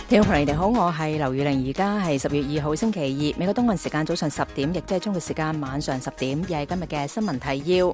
聽眾朋友你哋好，我係劉宇玲，而家係10月2號星期二，美國東岸時間早上10點，亦即係中國時間晚上10點，又係今日嘅新聞提要。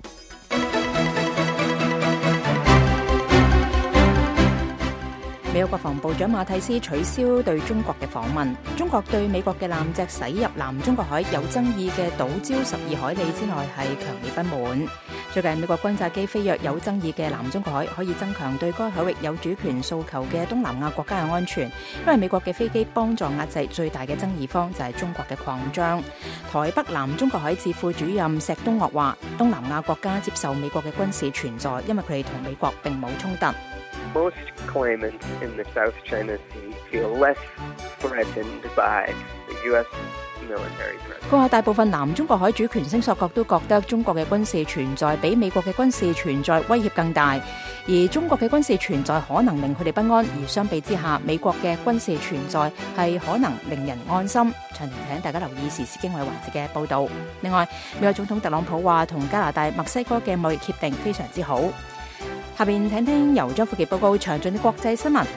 美國國防部長馬蒂斯取消對中國嘅訪問。中國對美國嘅艦隻駛入南中國海有爭議嘅島礁12海里之內係強烈不滿。最近美國轟炸機飛越有爭議嘅南中國海，可以增強對該海域有主權訴求嘅東南亞國家嘅安全，因為美國嘅飛機幫助壓制最大嘅爭議方就係中國嘅擴張。台北南中國海智庫主任石東岳話，東南亞國家接受美國嘅軍事存在，因為佢哋同美國並冇衝突。 Most claimants in the South China Sea feel less threatened by the U.S. military presence. 佢話大部分南中國海主權聲索國都覺得中國嘅軍事存在比美國嘅軍事存在威脅更大，而中國嘅軍事存在可能令佢哋不安，而相比之下，美國嘅軍事存在係可能令人安心。詳情請大家留意時事經緯環節嘅報導。另外，美國總統特朗普話同加拿大、墨西哥嘅貿易協定非常之好。下邊請聽由張富傑報告詳盡嘅國際新聞。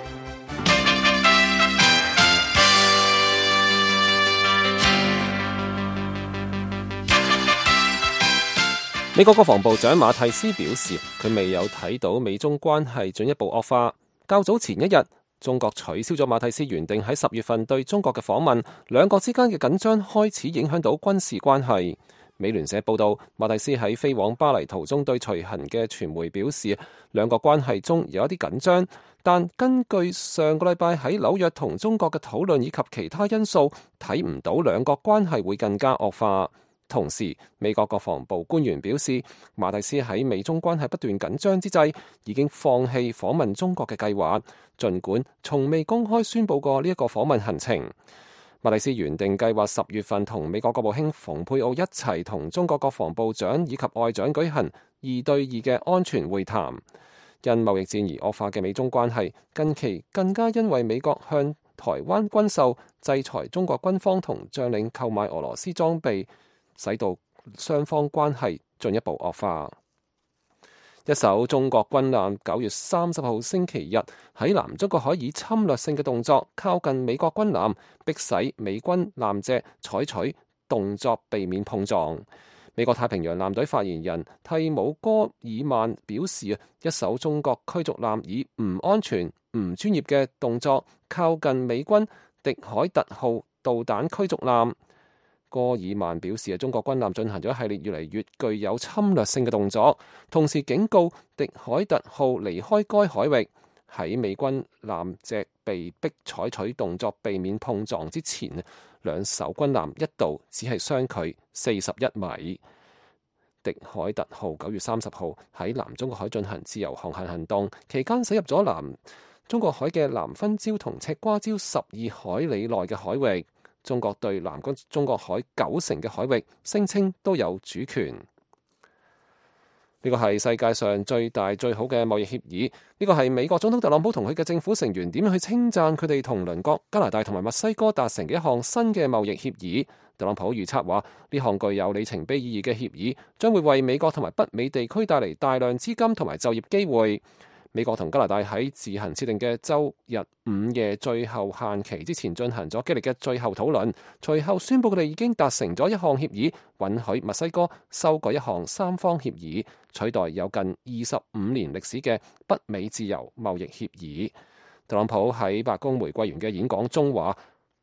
美國國防部長馬蒂斯表示，佢未有睇到美中關係進一步惡化。較早前一日，中國取消咗馬蒂斯原定喺10月份對中國嘅訪問，兩國之間嘅緊張開始影響到軍事關係。美聯社報道，馬蒂斯喺飛往巴黎途中對隨行嘅傳媒表示，兩國關係中有一啲緊張，但根據上個禮拜喺紐約同中國嘅討論以及其他因素，睇唔到兩國關係會更加惡化。同時，美國國防部官員表示，馬蒂斯喺美中關係不斷緊張之際，已經放棄訪問中國嘅計劃，儘管從未公開宣佈過呢一個訪問行程。馬蒂斯原定計劃10月份同美國國務卿蓬佩奧一齊同中國國防部長以及外長舉行2對2嘅安全會談。因貿易戰而惡化嘅美中關係，近期更加因為美國向台灣軍售、制裁中國軍方同將領購買俄羅斯裝備，使到雙方關係進一步惡化。一艘中國軍艦9月30號星期日喺南中國海以侵略性嘅動作靠近美國軍艦，迫使美軍艦隻採取動作避免碰撞。美國太平洋艦隊發言人蒂姆·戈爾曼表示，一艘中國驅逐艦以唔安全、唔專業嘅動作靠近美軍迪海特號導彈驅逐艦。戈爾曼表示，中國軍艦進行咗一系列越嚟越具有侵略性嘅動作，同時警告迪海特號離開該海域。喺美軍艦隻被迫採取動作避免碰撞之前，兩艘軍艦一度只係相距41米。迪海特號9月30號喺南中國海進行自由航行行動，期間駛入咗南中國海嘅南分礁同赤瓜礁12海里內嘅海域。中國對南中國海90%嘅海域聲稱都有主權。呢個係世界上最大最好嘅貿易協議。呢個係美國總統特朗普同佢嘅政府成員點樣去稱讚佢哋同鄰國加拿大同埋墨西哥達成嘅一項新嘅貿易協議。特朗普預測話，呢項具有里程碑意義嘅協議將會為美國同埋北美地區帶嚟大量資金同埋就業機會。美國同加拿大喺自行設定嘅週日午夜最後限期之前進行咗激烈嘅最後討論，隨後宣布佢哋已經達成咗一項協議，允許墨西哥修改一項三方協議，取代有近25年歷史嘅北美自由貿易協議。特朗普喺白宮玫瑰園嘅演講中話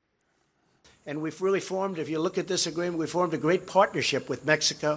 ：And we've really formed, if you look at this agreement, we've formed a great partnership with Mexico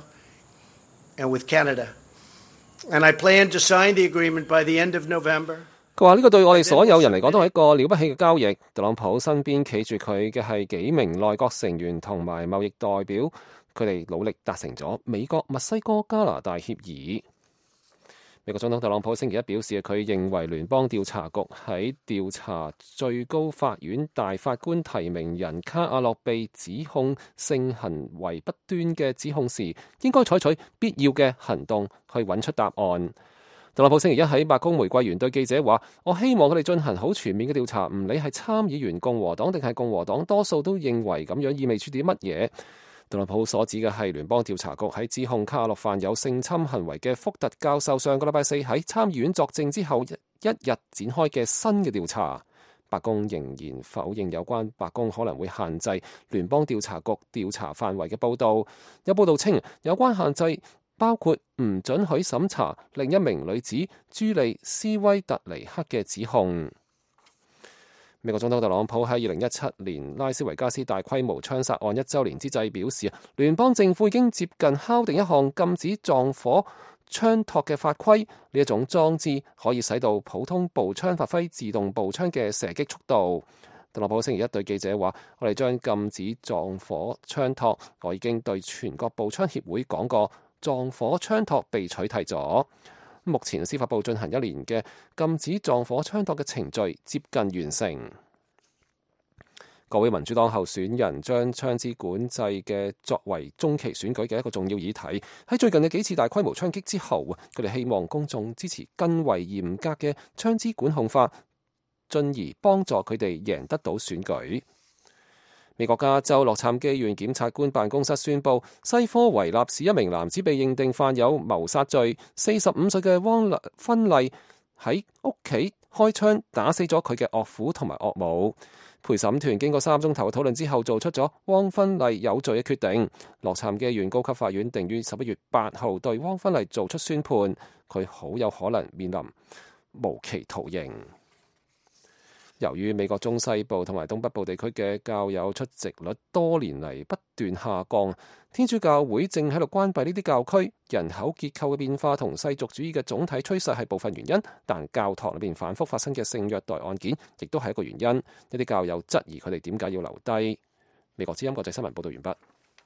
and with Canada.And I plan to sign the agreement by the end of November. 佢話呢個對我哋所有人嚟講都係一個了不起嘅交易。特朗普身邊企住佢嘅係幾名內閣成員同埋貿易代表，佢哋努力達成咗美國、墨西哥、加拿大協議。美國總統特朗普星期一表示，佢認為聯邦調查局喺調查最高法院大法官提名人卡瓦諾被指控性行為不端嘅指控時，應該採取必要嘅行動去揾出答案。特朗普星期一喺白宮玫瑰園對記者話：我希望佢哋進行好全面嘅調查，唔理係參議員共和黨定係共和黨，多數都認為咁樣意味住啲乜嘢。特朗普所指嘅係聯邦調查局喺指控卡瓦諾犯有性侵行為嘅福特教授上個禮拜四喺參議院作證之後一日展開嘅新嘅調查。 白宮仍然否認有關白宮可能會限制聯邦調查局調查範圍嘅報導。有報道稱，有關限制包括唔准許審查另一名女子朱莉斯威特尼克嘅指控。美國總統特朗普喺2017年拉斯維加斯大規模槍殺案1週年之際表示，聯邦政府已經接近敲定一項禁止撞火槍托嘅法規，呢一種裝置可以使到普通步槍發揮自動步槍嘅射擊速度。特朗普星期一對記者話：我哋將禁止撞火槍托，我已經對全國步槍協會講過，撞火槍托被取締咗。目前司法部進行1年嘅禁止撞火槍托嘅程序接近完成。各位民主黨候選人將槍支管制嘅作為中期選舉嘅一個重要議題。喺最近嘅幾次大規模槍擊之後，佢哋希望公眾支持更為嚴格嘅槍支管控法，進而幫助佢哋贏得到選舉。美國加州洛杉磯縣檢察官辦公室宣布，西科維納市一名男子被認定犯有謀殺罪。45歲嘅汪芬麗喺屋企開槍打死咗佢嘅岳父同埋岳母。陪審團經過3鐘頭嘅討論之後，做出咗汪芬麗有罪嘅決定。洛杉磯縣高級法院定於11月8號對汪芬麗做出宣判，佢好有可能面臨無期徒刑。由於美國中西部同埋東北部地區嘅教友出席率多年嚟不斷下降，天主教會正喺度關閉呢啲教區。人口結構嘅變化同世俗主義嘅總體趨勢係部分原因，但教堂裏邊反覆發生嘅性虐待案件亦都係一個原因。一啲教友質疑佢哋點解要留低。美國之音國際新聞報道完畢。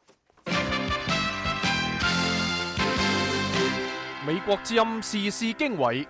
美國之音時事經緯。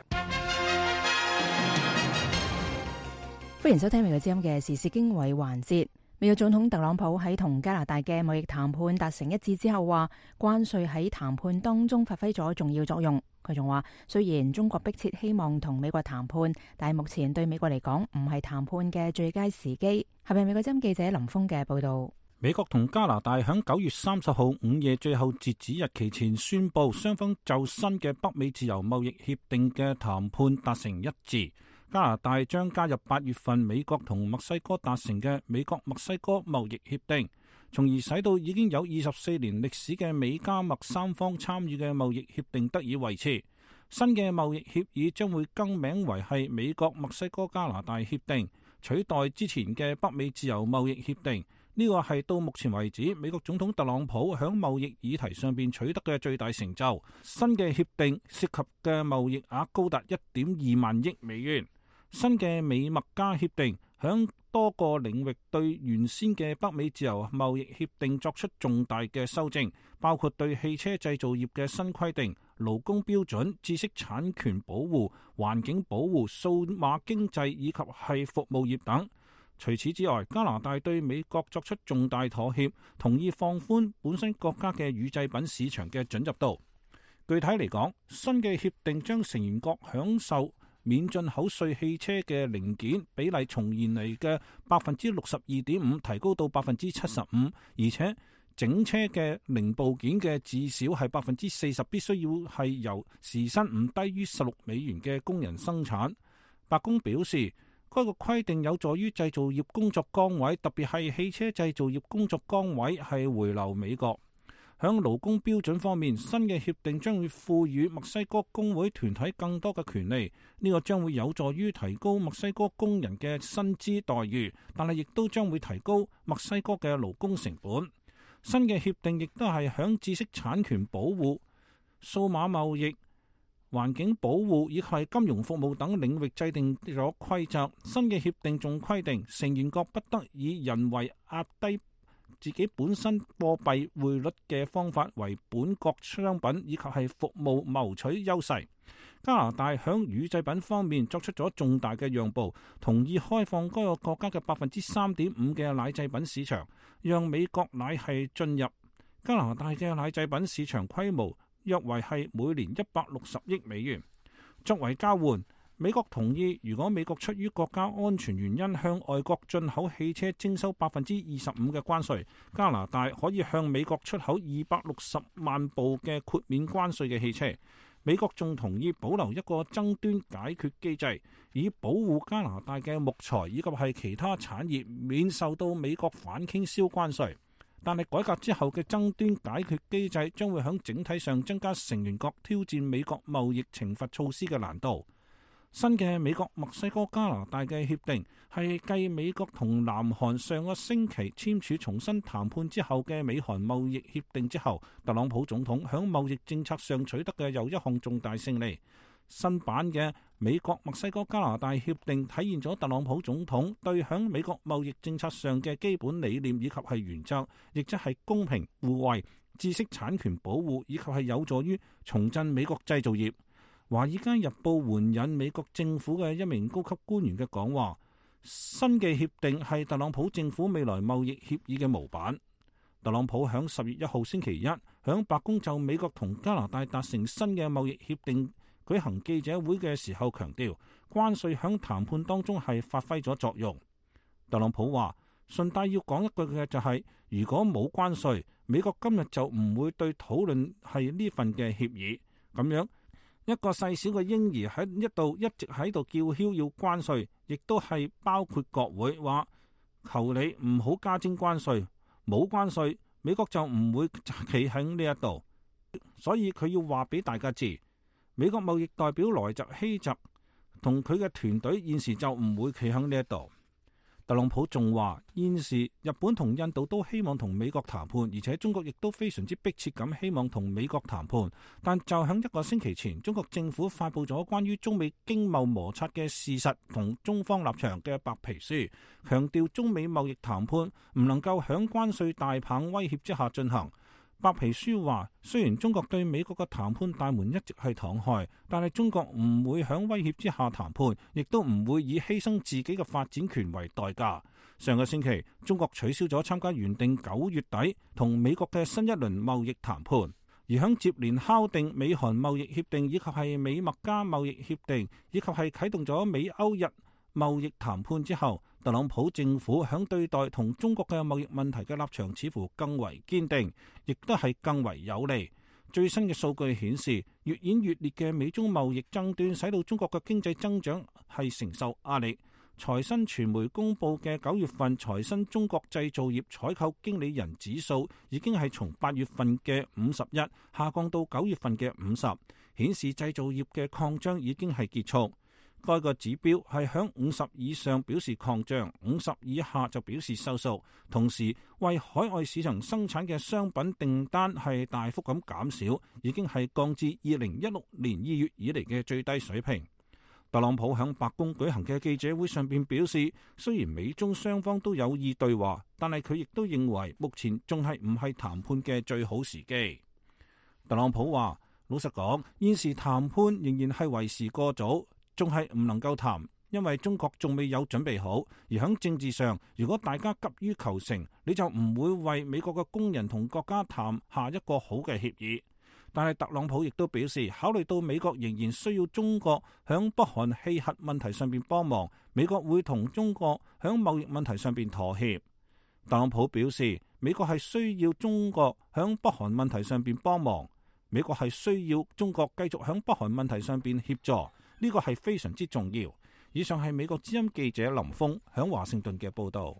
歡迎收聽美國之音嘅時事經緯環節。美國總統特朗普喺同加拿大嘅貿易談判達成一致之後話，關稅喺談判當中發揮咗重要作用。佢仲話，雖然中國迫切希望同美國談判，但係目前對美國嚟講唔係談判嘅最佳時機。係咪美國之音記者林峰嘅報道？ 美國同加拿大喺9月30號午夜最後截止日期前宣布，雙方就新嘅北美自由貿易協定嘅談判達成一致。加拿大將加入8月份美國同墨西哥達成嘅美國墨西哥貿易協定，從而使到已經有24年歷史嘅美加墨三方參與嘅貿易協定得以維持。新嘅貿易協議將會更名為係美國墨西哥加拿大協定，取代之前嘅北美自由貿易協定。呢個係到目前為止美國總統特朗普響貿易議題上邊取得嘅最大成就。新嘅協定涉及嘅貿易額高達1.2萬億美元。新嘅美墨加協定響多個領域對原先嘅北美自由貿易協定作出重大嘅修正，包括對汽車製造業嘅新規定、勞工標準、知識產權保護、環境保護、數碼經濟以及係服務業等。除此之外，加拿大對美國作出重大妥協，同意放寬本身國家嘅乳製品市場嘅准入度。具體嚟講，新嘅協定將成員國享受免進口稅汽車嘅零件比例從原嚟嘅62.5%提高到75%，而且整車嘅零部件嘅至少係40%必須要係由時薪唔低於16美元嘅工人生產。白宮表示，該個規定有助於製造業工作崗位，特別係汽車製造業工作崗位係回流美國。響勞工標準方面，新嘅協定將會賦予墨西哥工會團體更多嘅權利，呢個將會有助於提高墨西哥工人嘅薪資待遇，但係亦都將會提高墨西哥嘅勞工成本。新嘅協定亦都係響知識產權保護、數碼貿易、環境保護以及係金融服務等領域制定咗規則。新嘅協定仲規定，成員國不得以人為壓低自己本身貨幣匯率嘅方法為本國商品以及係服務謀取優勢。加拿大響乳製品方面作出咗重大嘅讓步，同意開放該個國家嘅3.5%嘅奶製品市場，讓美國奶係進入。加拿大嘅奶製品市場規模約為係每年160億美元。作為交換，美國同意，如果美國出於國家安全原因向外國進口汽車徵收25%嘅關稅，加拿大可以向美國出口260萬部嘅豁免關稅嘅汽車。 美國仲同意保留一個爭端解決機制，以保護加拿大嘅木材以及係其他產業免受到美國反傾銷關稅。但係改革之後嘅爭端解決機制將會喺整體上增加成員國挑戰美國貿易懲罰措施嘅難度。新嘅美國、墨西哥、加拿大嘅協定係繼美國同南韓上個星期簽署重新談判之後嘅美韓貿易協定之後，特朗普總統喺貿易政策上取得嘅又一項重大勝利。新版嘅美國、墨西哥、加拿大協定體現咗特朗普總統對響美國貿易政策上嘅基本理念以及係原則，亦即係公平、互惠、知識產權保護，以及係有助於重振美國製造業。《華爾街日報》援引美國政府嘅一名高級官員嘅講話，新嘅協定係特朗普政府未來貿易協議嘅模板。特朗普響10月1號星期一響白宮就美國同加拿大達成新嘅貿易協定舉行記者會嘅時候強調，關稅響談判當中係發揮咗作用。特朗普話，順帶要講一句嘅就係，如果冇關稅，美國今日就唔會對討論係呢份嘅協議。咁樣一個細小嘅嬰兒喺度一直喺度叫囂要關稅，亦都係包括國會話求你唔好加徵關稅，冇關稅美國就唔會企喺呢一度。所以佢要話俾大家知，美國貿易代表萊澤希澤同佢嘅團隊現時就唔會企喺呢一度。特朗普仲話，現時日本同印度都希望同美國談判，而且中國亦都非常之迫切咁希望同美國談判。但就喺一個星期前，中國政府發布咗關於中美經貿摩擦嘅事實同中方立場嘅白皮書，強調中美貿易談判唔能夠喺關稅大棒威脅之下進行。白皮書話，雖然中國對美國嘅談判大門一直係敞開，但係中國唔會響威脅之下談判，亦都唔會以犧牲自己嘅發展權為代價。上個星期，中國取消咗參加原定9月底同美國嘅新一輪貿易談判，而響接連敲定美韓貿易協定以及係美墨加貿易協定，以及係啟動咗美歐日貿易談判之後，特朗普政府響對待同中國嘅貿易問題嘅立場似乎更為堅定，亦都係更為有利。最新嘅數據顯示，越演越烈嘅美中貿易爭端使到中國嘅經濟增長係承受壓力。財新傳媒公佈嘅9月份財新中國製造業採購經理人指數已經係從8月份嘅51下降到9月份嘅50，顯示製造業嘅擴張已經係結束。該個指標係響50以上表示擴張，50以下就表示收縮。同時，為海外市場生產嘅商品訂單係大幅咁減少，已經係降至2016年2月以嚟嘅最低水平。特朗普響白宮舉行嘅記者會上邊表示，雖然美中雙方都有意對話，但係佢亦都認為目前仲係唔係談判嘅最好時機。特朗普話，老實講，現時談判仍然係為時過早。仲係唔能夠談，因為中國仲未有準備好。而喺政治上，如果大家急於求成，你就唔會為美國嘅工人同國家談下一個好嘅協議。但係特朗普亦都表示，考慮到美國仍然需要中國響北韓氣核問題上邊幫忙，美國會同中國響貿易問題上邊妥協。特朗普表示，美國係需要中國響北韓問題上邊幫忙，美國係需要中國繼續響北韓問題上邊協助。呢個係非常之重要。以上係美國之音記者林峰響華盛頓嘅報導。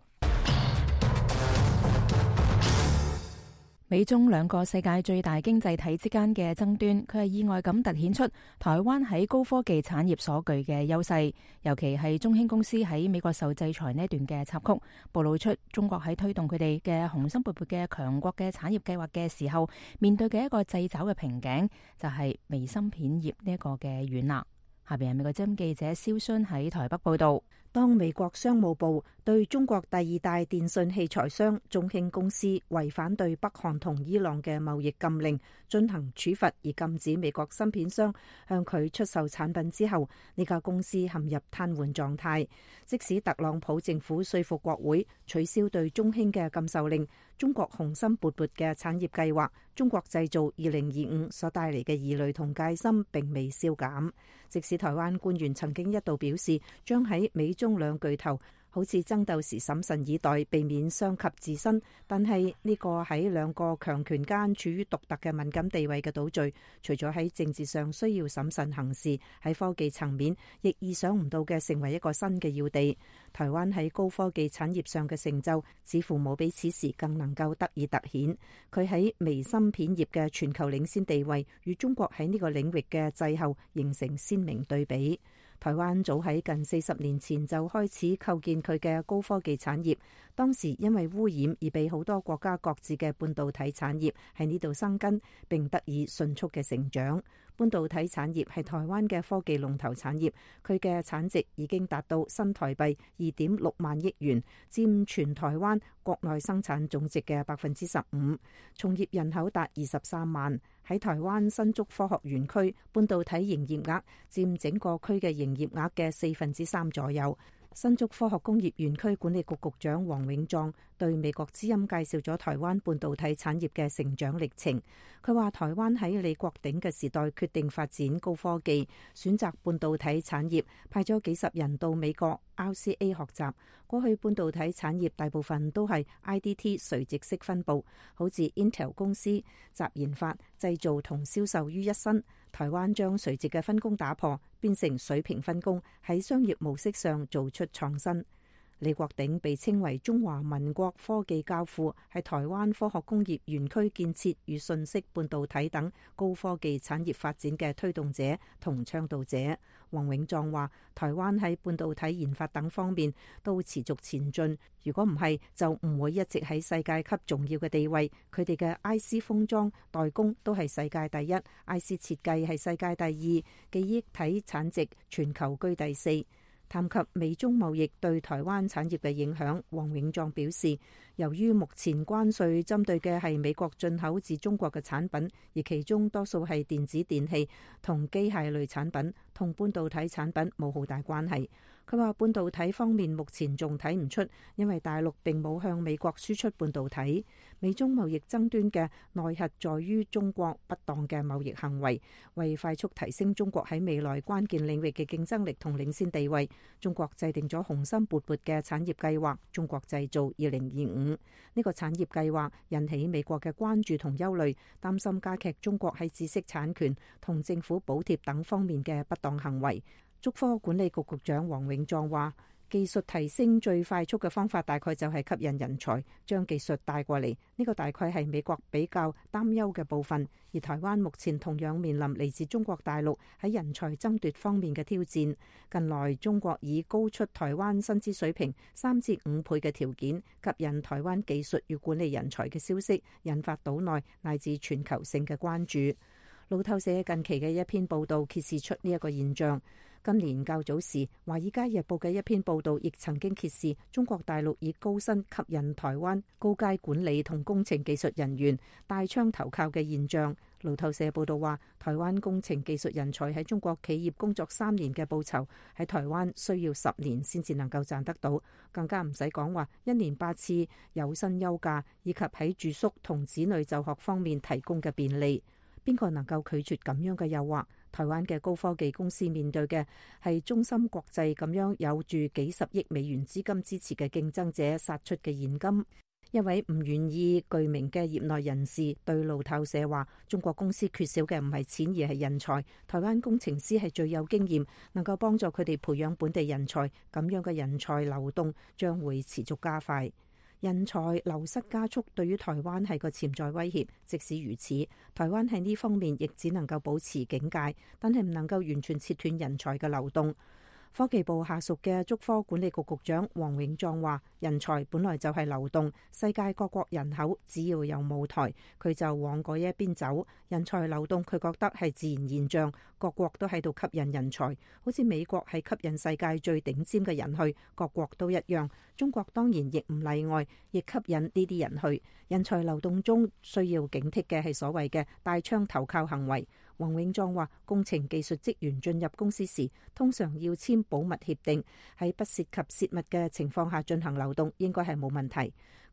美中兩個世界最大經濟體之間嘅爭端，佢係意外咁凸顯出台灣喺高科技產業所具嘅優勢，尤其係中興公司喺美國受制裁呢一段嘅插曲，暴露出中國喺推動佢哋嘅雄心勃勃嘅強國嘅產業計劃嘅時候，面對嘅一個掣肘嘅瓶頸，就係微芯片業呢一個嘅軟肋。下邊係美國之音記者蕭순喺台北報道。 當美國商務部對中國第二大電信器材商中興公司違反對北韓同伊朗嘅貿易禁令進行處罰，而禁止美國芯片商向佢出售產品之後，呢家公司陷入癱瘓狀態。即使特朗普政府說服國會取消對中興嘅禁售令，中國雄心勃勃嘅產業計劃中國製造2025所帶嚟嘅疑慮同戒心並未消減。即使台灣官員曾經一度表示將喺美中兩巨頭好似爭鬥時審慎以待，避免傷及自身。但係呢個喺兩個強權間處於獨特嘅敏感地位嘅島嶼，除咗喺政治上需要審慎行事，喺科技層面亦意想唔到嘅成為一個新嘅要地。台灣喺高科技產業上嘅成就，似乎冇比此時更能夠得以凸顯。佢喺微芯片業嘅全球領先地位，與中國喺呢個領域嘅滯後形成鮮明對比。台灣早喺近40年前就開始構建佢嘅高科技產業，當時因為污染而被好多國家擱置嘅半導體產業喺呢度生根，並得以迅速嘅成長。半導體產業係台灣嘅科技龍頭產業，佢嘅產值已經達到新台幣2.6萬億元，佔全台灣國內生產總值嘅15%，從業人口達23萬。喺台灣新竹科學園區，半導體營業額佔整個區嘅營業額嘅3%左右。新竹科學工業園區管理局局長黃永壯對美國之音介紹咗台灣半導體產業嘅成長歷程。佢話台灣喺李國鼎嘅時代決定發展高科技，選擇半導體產業，派咗幾十人到美國 RCA 學習。過去半導體產業大部分都係 IDT 垂直式分佈，好似 Intel 公司集研發、製造同銷售於一身。台灣將垂直嘅分工打破，變成水平分工，喺商業模式上做出創新。李國鼎被稱為中華民國科技教父，係台灣科學工業園區建設與信息半導體等高科技產業發展嘅推動者同倡導者。黃永壯話：台灣喺半導體研發等方面都持續前進，如果唔係，就唔會一直喺世界級重要嘅地位。佢哋嘅 IC 封裝代工都係世界第一，IC 設計係世界第二，記憶體產值全球居第4。談及美中貿易對台灣產業嘅影響，黃永壯表示，由於目前關稅針對嘅係美國進口自中國嘅產品，而其中多數係電子電器同機械類產品，同半導體產品冇好大關係。佢話半導體方面目前仲睇唔出，因為大陸並冇向美國輸出半導體。美中貿易爭端嘅內核在於中國不當嘅貿易行為。為快速提升中國喺未來關鍵領域嘅競爭力同領先地位，中國制定咗雄心勃勃嘅產業計劃中國製造2025。呢個產業計劃引起美國嘅關注同憂慮，擔心加劇中國喺知識產權同政府補貼等方面嘅不當行為。竹科管理局局長黃永壯話：技術提升最快速嘅方法大概就係吸引人才，將技術帶過嚟。呢個大概係美國比較擔憂嘅部分。而台灣目前同樣面臨嚟自中國大陸喺人才爭奪方面嘅挑戰。近來中國以高出台灣薪資水平3至5倍嘅條件吸引台灣技術與管理人才嘅消息，引發島內乃至全球性嘅關注。路透社近期嘅一篇報導揭示出呢一個現象。今年較早時，《華爾街日報》嘅一篇報導亦曾經揭示中國大陸以高薪吸引台灣高階管理同工程技術人員帶槍投靠嘅現象。路透社報導話，台灣工程技術人才喺中國企業工作3年嘅報酬，喺台灣需要10年先至能夠賺得到，更加唔使講話1年8次有薪休假，以及喺住宿同子女就學方面提供嘅便利。邊個能夠拒絕咁樣嘅誘惑？台灣嘅高科技公司面對嘅係中芯國際咁樣有住幾十億美元資金支持嘅競爭者殺出嘅現金。一位唔願意具名嘅業內人士對路透社話：中國公司缺少嘅唔係錢，而係人才。台灣工程師係最有經驗，能夠幫助佢哋培養本地人才。咁樣嘅人才流動將會持續加快。人才流失加速對於台灣係個潛在威脅。即使如此，台灣喺呢方面亦只能夠保持警戒，但係唔能夠完全切斷人才嘅流動。科技部下屬嘅竹科管理局局長黃永壯話：人才本來就係流動，世界各國人口只要有舞台，佢就往嗰一邊走。人才流動，佢覺得係自然現象，各國都喺度吸引人才，好似美國係吸引世界最頂尖嘅人去，各國都一樣。中國當然亦唔例外，亦吸引呢啲人去。人才流動中需要警惕嘅係所謂嘅帶槍投靠行為。黃永壯話：工程技術職員進入公司時，通常要簽保密協定，喺不涉及泄密嘅情況下進行流動，應該係冇問題。佢話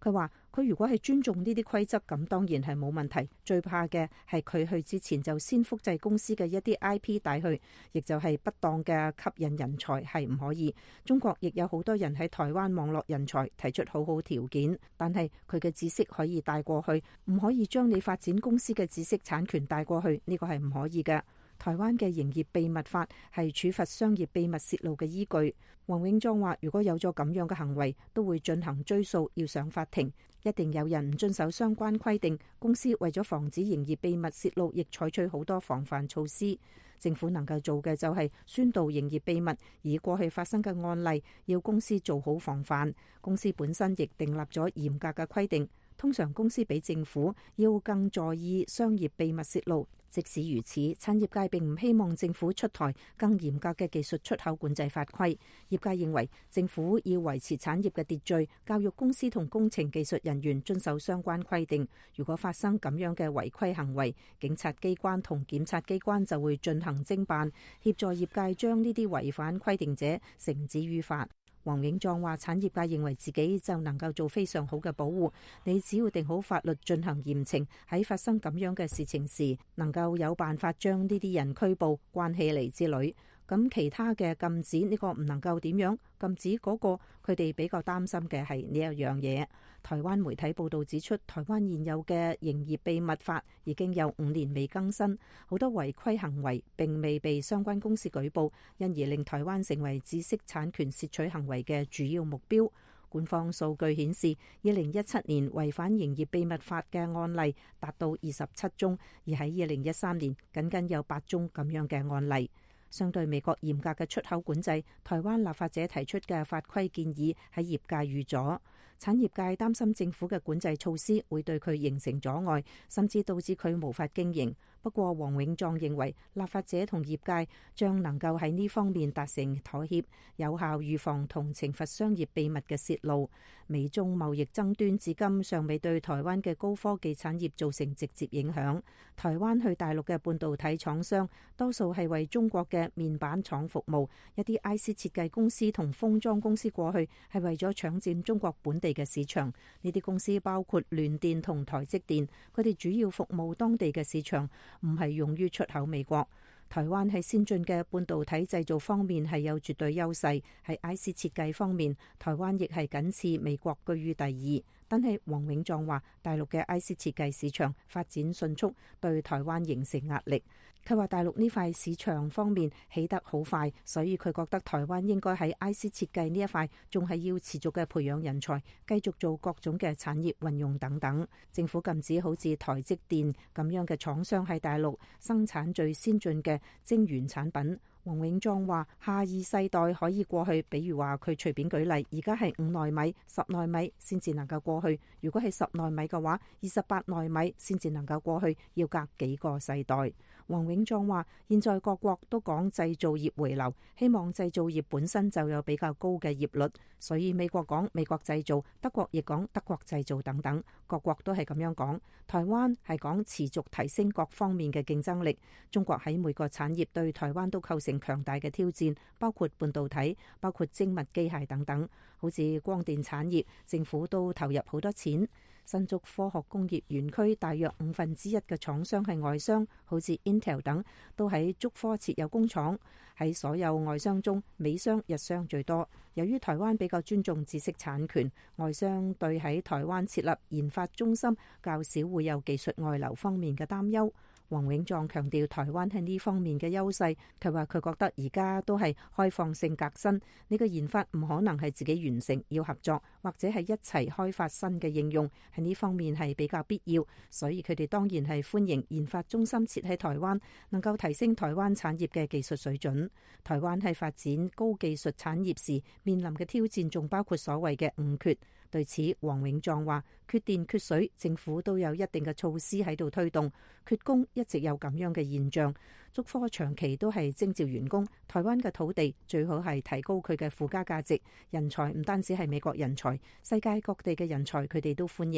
佢如果係尊重呢啲規則，咁當然係冇問題。最怕嘅係佢去之前就先複製公司嘅一啲 IP 帶去，亦就係不當嘅吸引人才係唔可以。中國亦有好多人喺台灣網絡人才提出好好條件，但係佢嘅知識可以帶過去，唔可以將你發展公司嘅知識產權帶過去，呢個係唔可以嘅。台灣嘅營業秘密法係處罰商業秘密泄露嘅依據。黃永莊話：如果有咗咁樣嘅行為，都會進行追訴，要上法庭。一定有人唔遵守相關規定，公司為咗防止營業秘密泄露，亦採取好多防範措施。政府能夠做嘅就係宣導營業秘密，以過去發生嘅案例，要公司做好防範。公司本身亦訂立咗嚴格嘅規定。通常公司比政府要更在意商業秘密泄露。即使如此，產業界並唔希望政府出台更嚴格嘅技術出口管制法規。業界認為政府要維持產業嘅秩序，教育公司同工程技術人員遵守相關規定。如果發生咁樣嘅違規行為，警察機關同檢察機關就會進行偵辦，協助業界將呢啲違反規定者繩之於法。黃永壯話：產業界認為自己就能夠做非常好嘅保護，你只要定好法律進行嚴懲，喺發生咁樣嘅事情時，能夠有辦法將呢啲人拘捕、關起嚟之類。咁其他嘅禁止呢個唔能夠點樣禁止嗰個，佢哋比較擔心嘅係呢一樣嘢。台灣媒體報道指出，台灣現有嘅營業秘密法已經有5年未更新，好多違規行為並未被相關公司舉報，因而令台灣成為知識產權竊取行為嘅主要目標。官方數據顯示，2017年違反營業秘密法嘅案例達到27宗，而喺2013年僅僅有8宗咁樣嘅案例。相對美國嚴格嘅出口管制，台灣立法者提出嘅法規建議喺業界預咗。產業界擔心政府嘅管制措施會對佢形成阻礙，甚至導致佢無法經營。不過黃永壯認為立法者同業界將能夠喺呢方面達成妥協，有效預防同懲罰商業秘密嘅泄露。美中貿易爭端至今尚未對台灣嘅高科技產業造成直接影響。台灣去大陸嘅半導體廠商多數係為中國嘅面板廠服務，一啲 IC 設計公司同封裝公司過去係為咗搶佔中國本地嘅市場。呢啲公司包括聯電同台積電，佢哋主要服務當地嘅市場，唔係用於出口美國。台灣喺先進嘅半導體製造方面係有絕對優勢，喺 IC 設計方面，台灣亦係僅次美國居於第二。但係黃永壯話，大陸嘅 IC 設計市場發展迅速，對台灣形成壓力。佢話大陸呢塊市場方面起得好快，所以佢覺得台灣應該喺 IC 設計呢一塊仲係要持續嘅培養人才，繼續做各種嘅產業運用等等。政府禁止好似台積電咁樣嘅廠商喺大陸生產最先進嘅晶圓產品。黃永莊話：下2世代可以過去，比如話佢隨便舉例，而家係5奈米、10奈米先至能夠過去。如果係10奈米嘅話，28奈米先至能夠過去，要隔幾個世代。黃永莊話：現在各國都講製造業回流，希望製造業本身就有比較高嘅業率，所以美國講美國製造，德國亦講德國製造等等，各國都係咁樣講。台灣係講持續提升各方面嘅競爭力。中國喺每個產業對台灣都構成強大嘅挑戰，包括半導體，包括精密機械等等，好似光電產業，政府都投入好多錢。新竹科學工業園區大約1/5嘅廠商係外商，好似 Intel 等，都喺竹科設有工廠。喺所有外商中，美商、日商最多。由於台灣比較尊重知識產權，外商對喺台灣設立研發中心較少會有技術外流方面嘅擔憂。黃永壯強調台灣喺呢方面嘅優勢，佢話佢覺得而家都係開放性革新，呢個研發唔可能係自己完成，要合作或者係一齊開發新嘅應用，喺呢方面係比較必要，所以佢哋當然係歡迎研發中心設喺台灣，能夠提升台灣產業嘅技術水準。台灣喺發展高技術產業時面臨嘅挑戰仲包括所謂嘅誤缺。對此，黃永壯話：缺電缺水，政府都有一定嘅措施喺度推動；缺工一直有咁樣嘅現象。竹科長期都係徵召員工，台灣嘅土地最好係提高佢嘅附加價值。人才唔單止係美國人才，世界各地嘅人才佢哋都歡迎。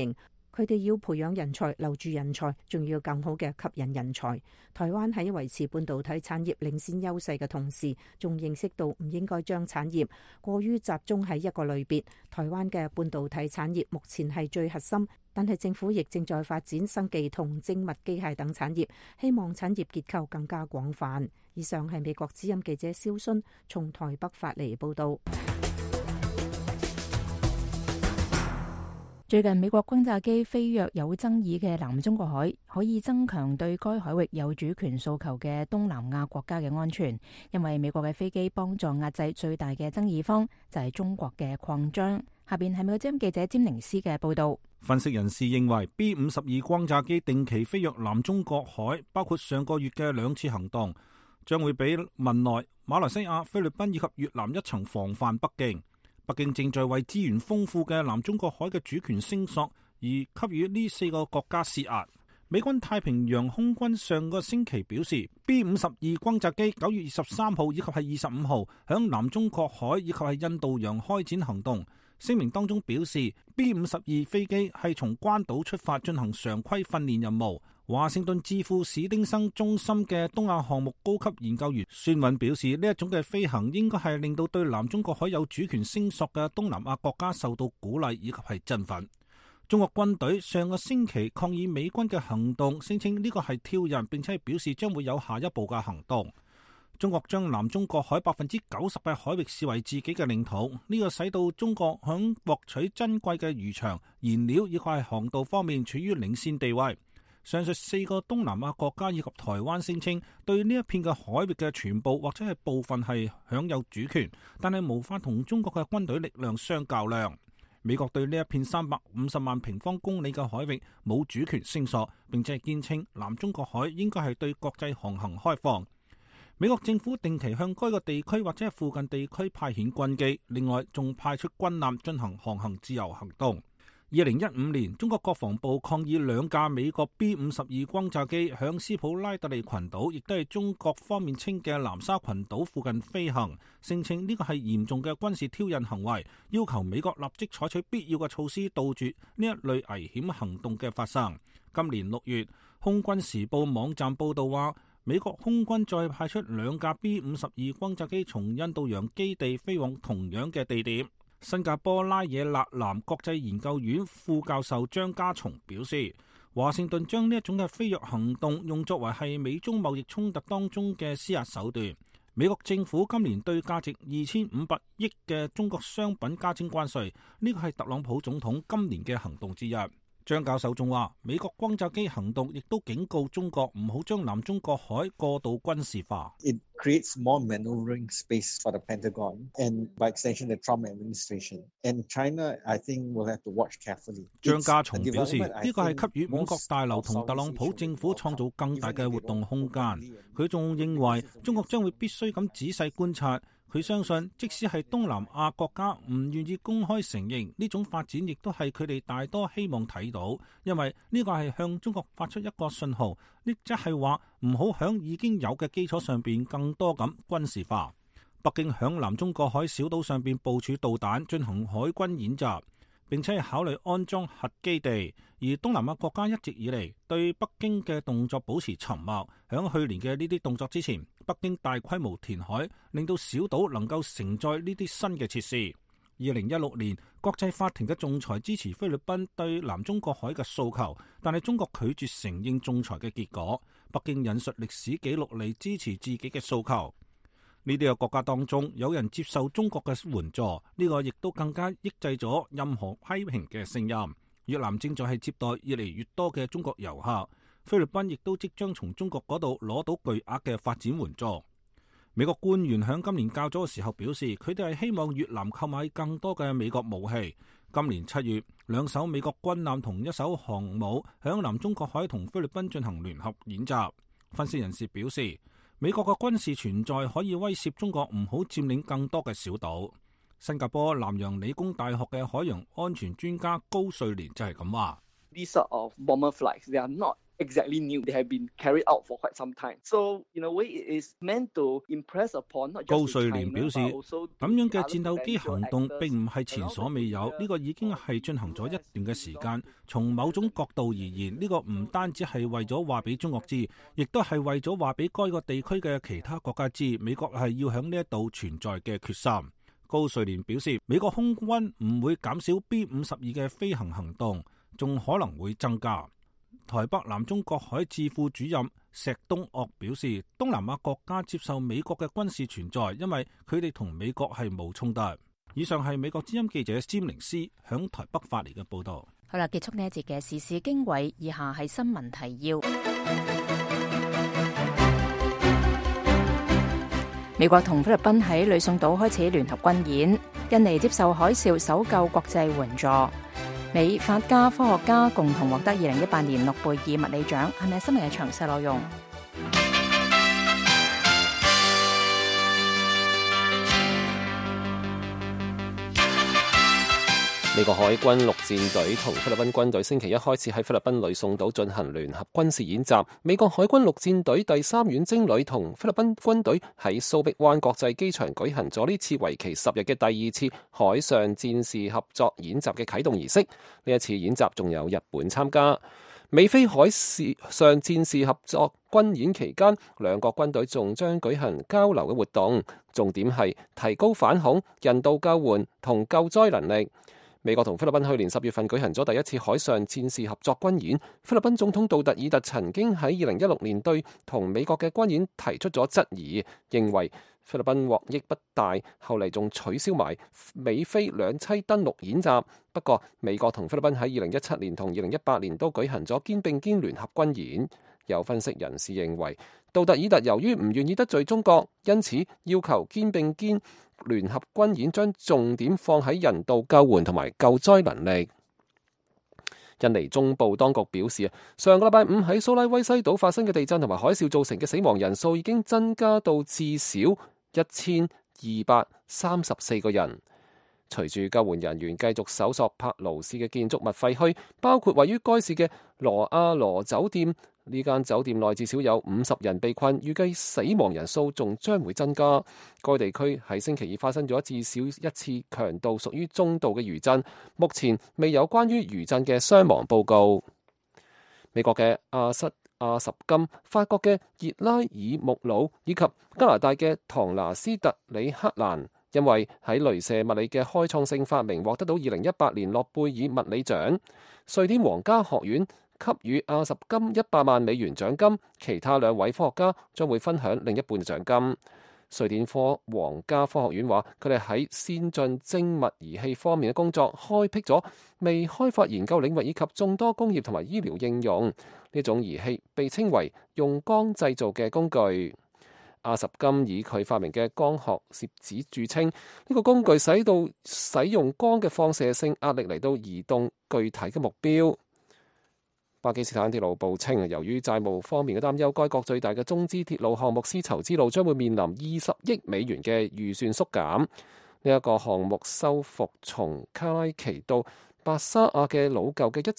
佢哋要培養人才、留住人才，仲要更好嘅吸引人才。台灣喺維持半導體產業領先優勢嘅同時，仲認識到唔應該將產業過於集中喺一個類別。台灣嘅半導體產業目前係最核心，但係政府亦正在發展生技同精密機械等產業，希望產業結構更加廣泛。以上係美國之音記者蕭薰從台北發嚟報道。 最近美國轟炸機飛越有爭議嘅南中國海，可以增強對該海域有主權訴求嘅東南亞國家嘅安全，因為美國嘅飛機幫助壓制最大嘅爭議方就係中國嘅擴張。下邊係美國之音記者詹寧斯嘅報道。 分析人士認為 B-52轟炸機定期飛越南中國海，包括上個月嘅2次行動，將會比文萊、馬來西亞、菲律賓以及越南一層防範北京。北京正在為資源豐富嘅南中國海嘅主權聲索而給予呢4個國家施壓。美軍太平洋空軍上個星期表示 ，B-52轟炸機9月23號以及係25號響南中國海以及係印度洋開展行動。聲明當中表示 ，B-52飛機係從關島出發進行常規訓練任務。華盛頓智庫史丁生中心嘅東亞項目高級研究員孫韻表示，呢一種嘅飛行應該係令到對南中國海有主權聲索嘅東南亞國家受到鼓勵以及係振奮。中國軍隊上個星期抗議美軍嘅行動，聲稱呢個係挑釁，並且表示將會有下一步嘅行動。中國將南中國海90%嘅海域視為自己嘅領土，呢個使到中國響獲取珍貴嘅漁場、燃料以及係航道方面處於領先地位。上述4個東南亞國家以及台灣聲稱對呢一片嘅海域嘅全部或者係部分係享有主權，但係無法同中國嘅軍隊力量相較量。美國對呢一片350萬平方公里嘅海域冇主權聲索，並且堅稱南中國海應該係對國際航行開放。美國政府定期向該個地區或者係附近地區派遣軍機，另外仲派出軍艦進行航行自由行動。2015年，中國國防部抗議2架美國 B-52轟炸機響斯普拉特利群島，亦都係中國方面稱嘅南沙群島附近飛行，聲稱呢個係嚴重嘅軍事挑釁行為，要求美國立即採取必要嘅措施，杜絕呢一類危險行動嘅發生。今年6月，空軍時報網站報道話，美國空軍再派出2架 B-52轟炸機從印度洋基地飛往同樣嘅地點。新加坡拉惹勒南國際研究院副教授張家松表示，華盛頓將呢一種嘅飛躍行動用作為係美中貿易衝突當中嘅施壓手段。美國政府今年對價值2500億嘅中國商品加徵關稅，呢個係特朗普總統今年嘅行動之一。張教授仲話，美國轟炸機行動亦都警告中國唔好將南中國海過度軍事化。 It creates more maneuvering space for the Pentagon and by extension the Trump administration. And China, I think, will have to watch carefully. 張家松表示，呢個係給予五角大樓同特朗普政府創造更大嘅活動空間。佢仲認為中國將會必須咁仔細觀察。佢相信，即使係東南亞國家唔願意公開承認呢種發展，亦都係佢哋大多希望睇到，因為呢個係向中國發出一個信號，呢即係話唔好響已經有嘅基礎上邊更多咁軍事化。北京響南中國海小島上邊部署導彈進行海軍演習，並且係考慮安裝核基地。而東南亞國家一直以嚟對北京嘅動作保持沉默。響去年嘅呢啲動作之前，北京大規模填海，令到小島能夠承載呢啲新嘅設施。2016年，國際法庭嘅仲裁支持菲律賓對南中國海嘅訴求，但係中國拒絕承認仲裁嘅結果。北京引述歷史記錄嚟支持自己嘅訴求。呢啲嘅國家當中，有人接受中國嘅援助，呢個亦都更加抑制咗任何批評嘅聲音。越南正在係接待越嚟越多嘅中國遊客，菲律賓亦都即將從中國嗰度攞到巨額嘅發展援助。美國官員響今年較早嘅時候表示，佢哋係希望越南購買更多嘅美國武器。今年7月，2艘美國軍艦同1艘航母響南中國海同菲律賓進行聯合演習。分析人士表示，美國嘅軍事存在可以威脅中國唔好佔領更多嘅小島。新加坡南洋理工大學嘅海洋安全專家高瑞蓮就係咁話。 These sort of bomber flights, they are not exactly new. They have been carried out for quite some time. So in a way, it is meant to impress upon not just 高瑞廉表示，咁樣嘅 other 戰鬥機行動 potential 並唔係前所未有，呢個已經係進行咗一段嘅時間。從某種角度而言，呢個唔單止係為咗話俾中國知，亦都係為咗話俾該個地區嘅其他國家知，美國係要喺呢一度存在嘅決心。高瑞廉表示，美國空軍唔會減少 B-52嘅飛行行動，仲可能會增加。台北南中國海智庫主任石東岳表示，東南亞國家接受美國嘅軍事存在，因為佢哋同美國係冇衝突。以上係美國之音記者詹寧斯響台北發嚟嘅報道。 好啦，結束呢一節嘅時事經緯，以下係新聞提要。美國同菲律賓喺呂宋島開始聯合軍演，印尼接受海嘯搜救國際援助。美法加科學家共同獲得2018年諾貝爾物理獎，係咪新聞嘅詳細內容？ 美國海軍陸戰隊同菲律賓軍隊星期一開始喺菲律賓呂宋島進行聯合軍事演習。美國海軍陸戰隊第3遠征旅同菲律賓軍隊喺蘇碧灣國際機場舉行咗呢次為期10日嘅第2次海上戰事合作演習嘅啟動儀式。呢一次演習仲有日本參加。美菲海上戰事合作軍演期間，兩國軍隊仲將舉行交流嘅活動，重點係提高反恐、人道救援同救災能力。美國同菲律賓去年10月份舉行咗第一次海上戰事合作軍演。菲律賓總統杜特爾特曾經喺2016年對同美國嘅軍演提出咗質疑，認為菲律賓獲益不大，後嚟仲取消埋美菲兩棲登陸演習。不過美國同菲律賓喺2017年同2018年都舉行咗肩並肩聯合軍演。有分析人士認為，杜特爾特由於唔願意得罪中國，因此要求肩並肩聯合軍演將重點放喺人道救援同埋救災能力。印尼中部當局表示，上個禮拜5喺蘇拉威西島發生嘅地震同埋海嘯造成嘅死亡人數已經增加到至少1234個人。隨住救援人員繼續搜索柏勞市嘅建築物廢墟，包括位於該市嘅羅亞羅酒店。呢間酒店內至少有50人被困，預計死亡人數仲將會增加。該地區喺星期二發生咗至少一次強度屬於中度嘅餘震，目前未有關於餘震嘅傷亡報告。美國嘅阿什金、法國嘅熱拉爾穆魯以及加拿大嘅唐拿斯特里克蘭，因為喺鐳射物理嘅開創性發明獲得到2018年諾貝爾物理獎。瑞典皇家學院給予阿什金100萬美元獎金，其他2位科學家將會分享另一半嘅獎金。瑞典皇家科學院話，佢哋喺先進精密儀器方面嘅工作開闢咗未開發研究領域以及眾多工業同埋醫療應用。呢種儀器被稱為用光製造嘅工具。阿什金以佢發明嘅光學攝子著稱，呢個工具使用光嘅放射性壓力嚟到移動具體嘅目標。巴基斯坦鐵路部稱，由於債務方面嘅擔憂，該國最大嘅中資鐵路項目絲綢之路將會面臨20億美元嘅預算縮減。呢一個項目修復從卡拉奇到白沙亞嘅老舊嘅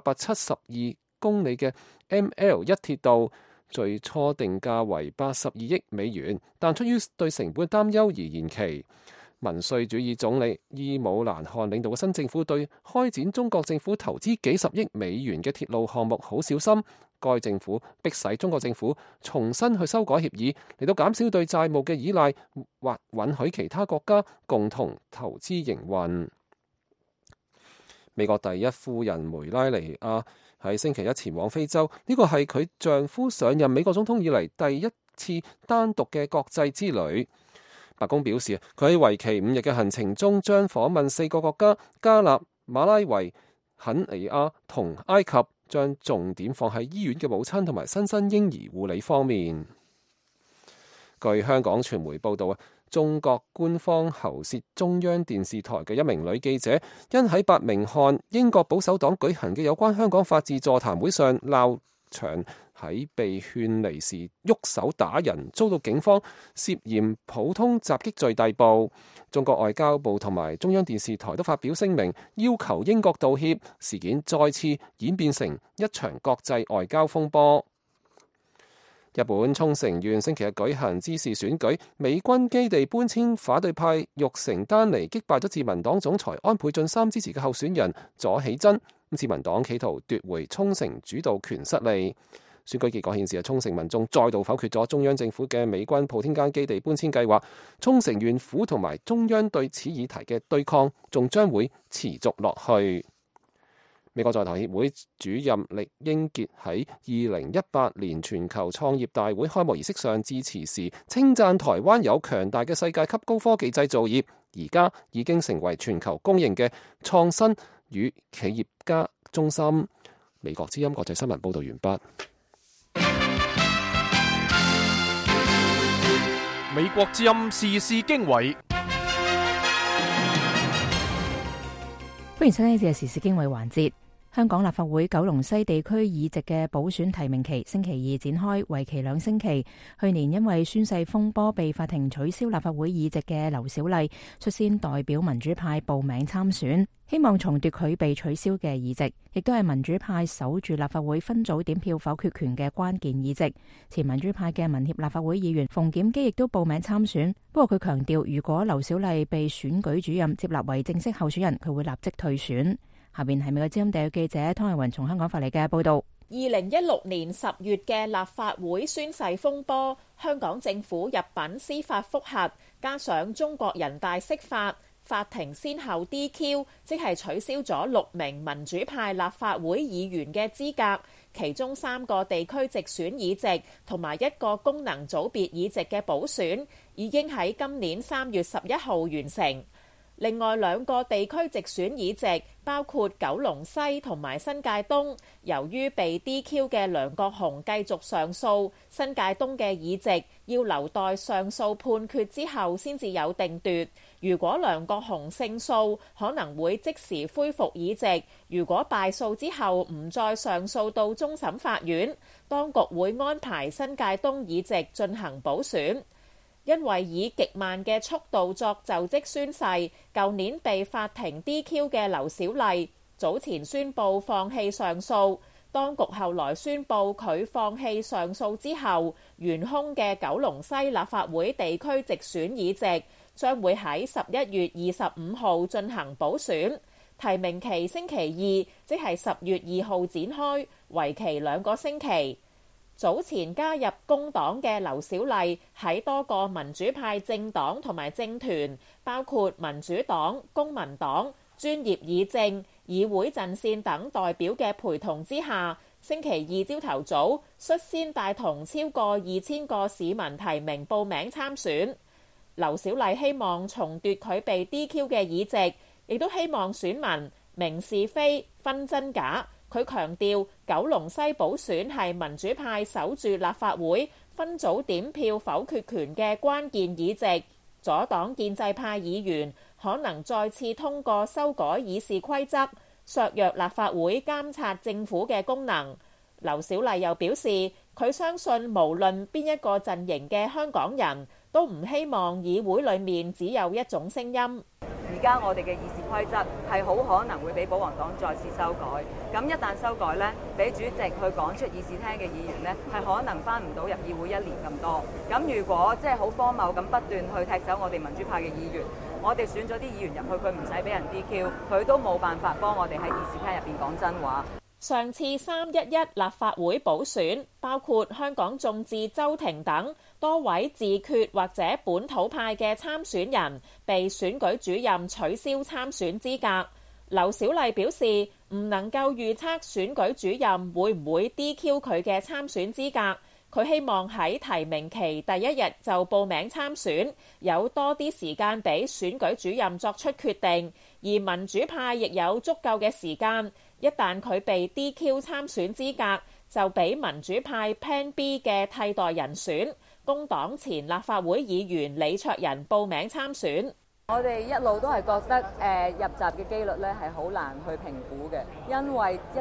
1872公里嘅 ML1 鐵道，最初定價為82億美元，但出於對成本擔憂而延期。民粹主義總理伊姆蘭汗領導嘅新政府對開展中國政府投資幾十億美元嘅鐵路項目好小心。該政府迫使中國政府重新去修改協議，嚟到減少對債務嘅依賴，或允許其他國家共同投資營運。美國第一夫人梅拉尼亞喺星期一前往非洲，呢個係佢丈夫上任美國總統以嚟第一次單獨嘅國際之旅。白宮表示，佢喺為期5日嘅行程中將訪問4個國家：加納、馬拉維、肯尼亞同埃及，將重點放喺醫院嘅母親同埋新生嬰兒護理方面。據香港傳媒報道，中國官方喉舌中央電視台嘅一名女記者，因喺伯明翰英國保守黨舉行嘅有關香港法治座談會上鬧場喺被勸離時喐手打人，遭到警方涉嫌普通襲擊罪逮捕。中國外交部同埋中央電視台都發表聲明，要求英國道歉。事件再次演變成一場國際外交風波。日本沖繩縣星期日舉行知事選舉，美軍基地搬遷，反對派玉城丹尼擊敗咗自民黨總裁安倍晉三支持嘅候選人佐喜真。自民黨企圖奪回沖繩主導權失利。選舉結果顯示，沖繩民眾再度否決咗中央政府嘅美軍普天間基地搬遷計劃。沖繩縣府同埋中央對此議題嘅對抗仲將會持續落去。美國在台協會主任酈英傑喺2018年全球創業大會開幕儀式上致辭時，稱讚台灣有強大嘅世界級高科技製造業，而家已經成為全球公認嘅創新與企業家中心。美國之音國際新聞報道完畢。 美國之音時事經緯， 歡迎收聽呢節時事經緯環節。香港立法會九龍西地區議席嘅補選提名期星期二展開，為期2星期。去年因為宣誓風波被法庭取消立法會議席嘅劉小麗，率先代表民主派報名參選，希望重奪佢被取消嘅議席，亦都係民主派守住立法會分組點票否決權嘅關鍵議席。前民主派嘅民協立法會議員馮檢基亦都報名參選，不過佢強調，如果劉小麗被選舉主任接納為正式候選人，佢會立即退選。下邊係美國之音地記者湯藝雲從香港發嚟嘅報道。 2016年10月嘅立法會宣誓風波，香港政府入稟司法覆核，加上中國人大釋法，法庭先後 DQ， 即係取消咗6名民主派立法會議員嘅資格，其中3個地區直選議席同埋1個功能組別議席嘅補選，已經喺今年3月11號完成。另外2個地區直選議席，包括九龍西同埋新界東，由於被 DQ 嘅梁國雄繼續上訴，新界東嘅議席要留待上訴判決之後先至有定奪。如果梁國雄勝訴，可能會即時恢復議席；如果敗訴之後唔再上訴到終審法院，當局會安排新界東議席進行補選。因為以極慢嘅速度作就職宣誓，舊年被法庭 DQ 嘅劉小麗早前宣布放棄上訴，當局後來宣布佢放棄上訴之後，懸空嘅九龍西立法會地區直選議席將會喺11月25號進行補選，提名期星期二，即係10月2號展開，為期2個星期。早前加入工黨嘅劉小麗喺多個民主派政黨同埋政團，包括民主黨、公民黨、專業議政、議會陣線等代表嘅陪同之下，星期二朝頭早率先帶同超過2000個市民提名報名參選。劉小麗希望重奪佢被 DQ 嘅議席，亦都希望選民明是非、分真假。佢強調，九龍西補選係民主派守住立法會分組點票否決權嘅關鍵議席，阻擋建制派議員可能再次通過修改議事規則，削弱立法會監察政府嘅功能。劉小麗又表示，佢相信無論邊一個陣營嘅香港人都唔希望議會裡面只有一種聲音。 而家我哋嘅議事規則係好可能會俾保皇黨再次修改，咁一旦修改呢，俾主席去趕出議事廳嘅議員呢，係可能翻唔到入議會1年咁多。咁如果即係好荒謬咁不斷去踢走我哋民主派嘅議員，我哋選咗啲議員入去，佢唔使俾人 DQ， 佢都冇辦法幫我哋喺議事廳入邊講真話。 上次311立法會補選，包括香港眾志周庭等多位自決或者本土派嘅參選人，被選舉主任取消參選資格。劉小麗表示，唔能夠預測選舉主任會唔會 DQ 佢嘅參選資格。佢希望喺提名期第一日就報名參選，有多啲時間俾選舉主任作出決定，而民主派亦有足夠嘅時間。一旦佢被 DQ 參選資格，就俾民主派 Plan B 嘅替代人選，工黨前立法會議員李卓人報名參選。 我哋一路都係覺得入閘嘅機率咧係好難去評估嘅，因為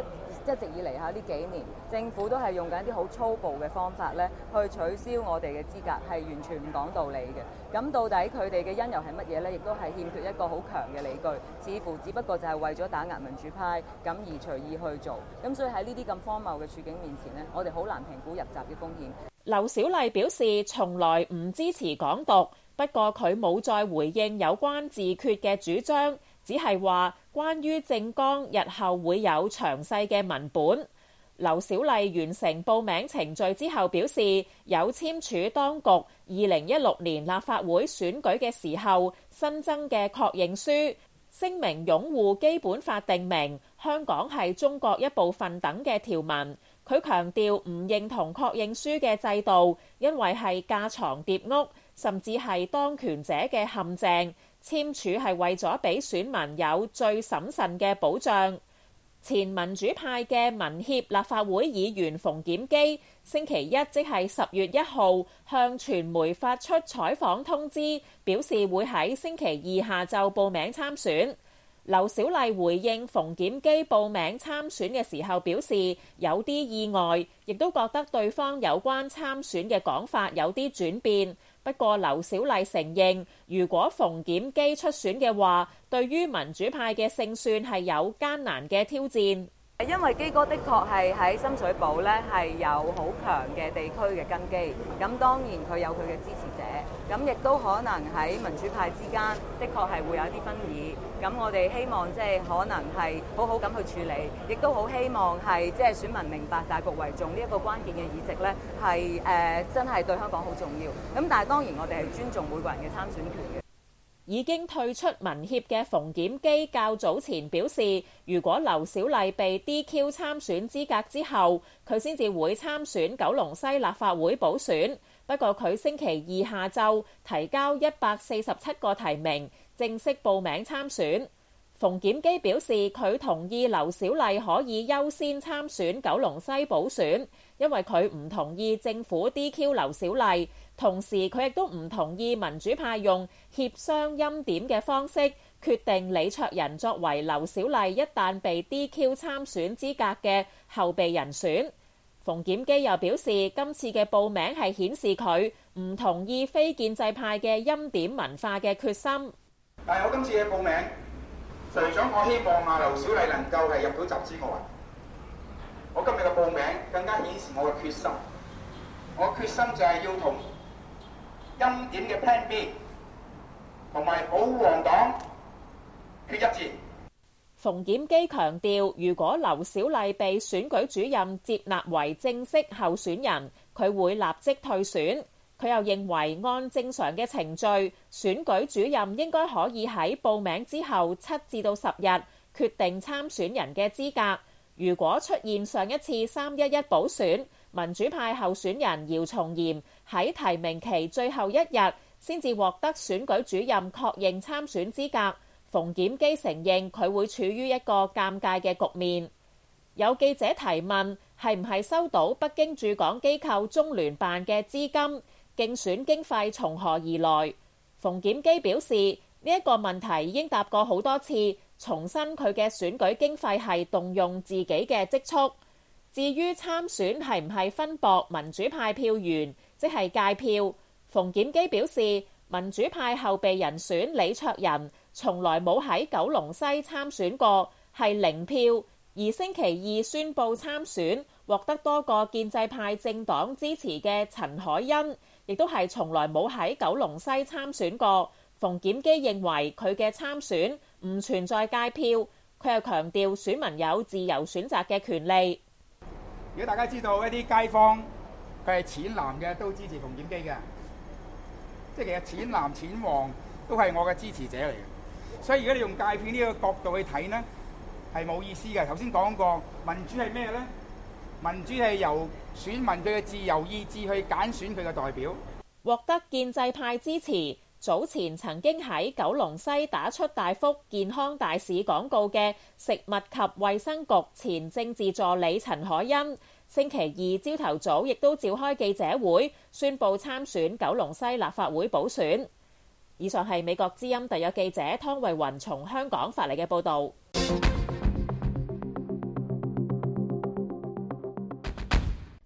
一直以嚟呢幾年，政府都係用緊一啲好粗暴嘅方法咧，去取消我哋嘅資格，係完全唔講道理嘅。咁到底佢哋嘅因由係乜嘢咧？亦都係欠缺一個好強嘅理據，似乎只不過就係為咗打壓民主派咁而隨意去做。咁所以喺呢啲咁荒謬嘅處境面前咧，我哋好難評估入閘嘅風險。 劉小麗表示從來唔支持港獨，不過佢冇再回應有關自決嘅主張，只係話關於政綱日後會有詳細嘅文本。劉小麗完成報名程序之後表示，有簽署當局2016年立法會選舉嘅時候新增嘅確認書，聲明擁護基本法定明香港係中國一部分等嘅條文。佢強調唔認同確認書嘅制度，因為係架床疊屋，甚至係當權者嘅陷阱。簽署係為咗俾選民有最審慎嘅保障。前民主派嘅民協立法會議員馮檢基星期一即係10月1號向傳媒發出採訪通知，表示會喺星期二下晝報名參選。劉小麗回應馮檢基報名參選嘅時候表示有啲意外，亦都覺得對方有關參選嘅講法有啲轉變。不過劉小麗承認，如果馮檢基出選嘅話，對於民主派嘅勝算係有艱難嘅挑戰。 因為基哥的確係喺深水埗咧係有好強嘅地區嘅根基，咁當然佢有佢嘅支持者，咁亦都可能喺民主派之間的確係會有一啲分議，咁我哋希望即係可能係好好咁去處理，亦都好希望係即係選民明白大局為重呢一個關鍵嘅議席咧係真係對香港好重要，咁但係當然我哋係尊重每個人嘅參選權嘅。 已經退出民協嘅馮檢基較早前表示，如果劉小麗被 DQ 參選資格之後，佢先至會參選九龍西立法會補選。不過佢星期二下晝提交147個提名，正式報名參選。馮檢基表示，佢同意劉小麗可以優先參選九龍西補選，因為佢唔同意政府 DQ 劉小麗。同時佢亦都唔同意民主派用協商欽點嘅方式決定李卓人作為劉小麗一旦被 DQ 參選資格嘅後備人選。馮檢基又表示，今次嘅報名係顯示佢唔同意非建制派嘅欽點文化嘅決心。 但係我今次嘅報名，除咗我希望劉小麗能夠係入到閘之外，我今日嘅報名更加顯示我嘅決心。我決心就係要同欽點嘅 Plan B 同埋保皇黨決一戰。 馮檢基強調，如果劉小麗被選舉主任接納為正式候選人，佢會立即退選。佢又認為按正常嘅程序，選舉主任應該可以喺報名之後7至到10日決定參選人嘅資格。如果出現上一次311補選，民主派候選人姚松炎喺提名期最後一日先至獲得選舉主任確認參選資格。馮檢基承認佢會處於一個尷尬嘅局面。有記者提問係唔係收到北京駐港機構中聯辦嘅資金，競選經費從何而來？馮檢基表示呢一個問題已經答過好多次，重申佢嘅選舉經費係動用自己嘅積蓄。至於參選係唔係分薄民主派票源，即係界票，馮檢基表示民主派後備人選李卓人從來冇喺九龍西參選過，係0票。而星期二宣布參選獲得多個建制派政黨支持嘅陳凱欣，亦都係從來冇喺九龍西參選過。馮檢基認為佢嘅參選唔存在界票，佢又強調選民有自由選擇嘅權利。 如果大家知道一啲街坊佢係淺藍嘅，都支持馮檢基嘅，即係其實淺藍淺黃都係我嘅支持者嚟嘅。所以如果你用界票呢個角度去睇呢，係冇意思嘅。頭先講過，民主係咩呢？民主係由選民佢嘅自由意志去揀選佢嘅代表。 獲得建制派支持，早前曾經喺九龍西打出大幅健康大使廣告嘅食物及衛生局前政治助理陳凱欣，星期二朝頭早亦都召開記者會，宣布參選九龍西立法會補選。以上係美國之音特約記者湯慧雲從香港發嚟嘅報導。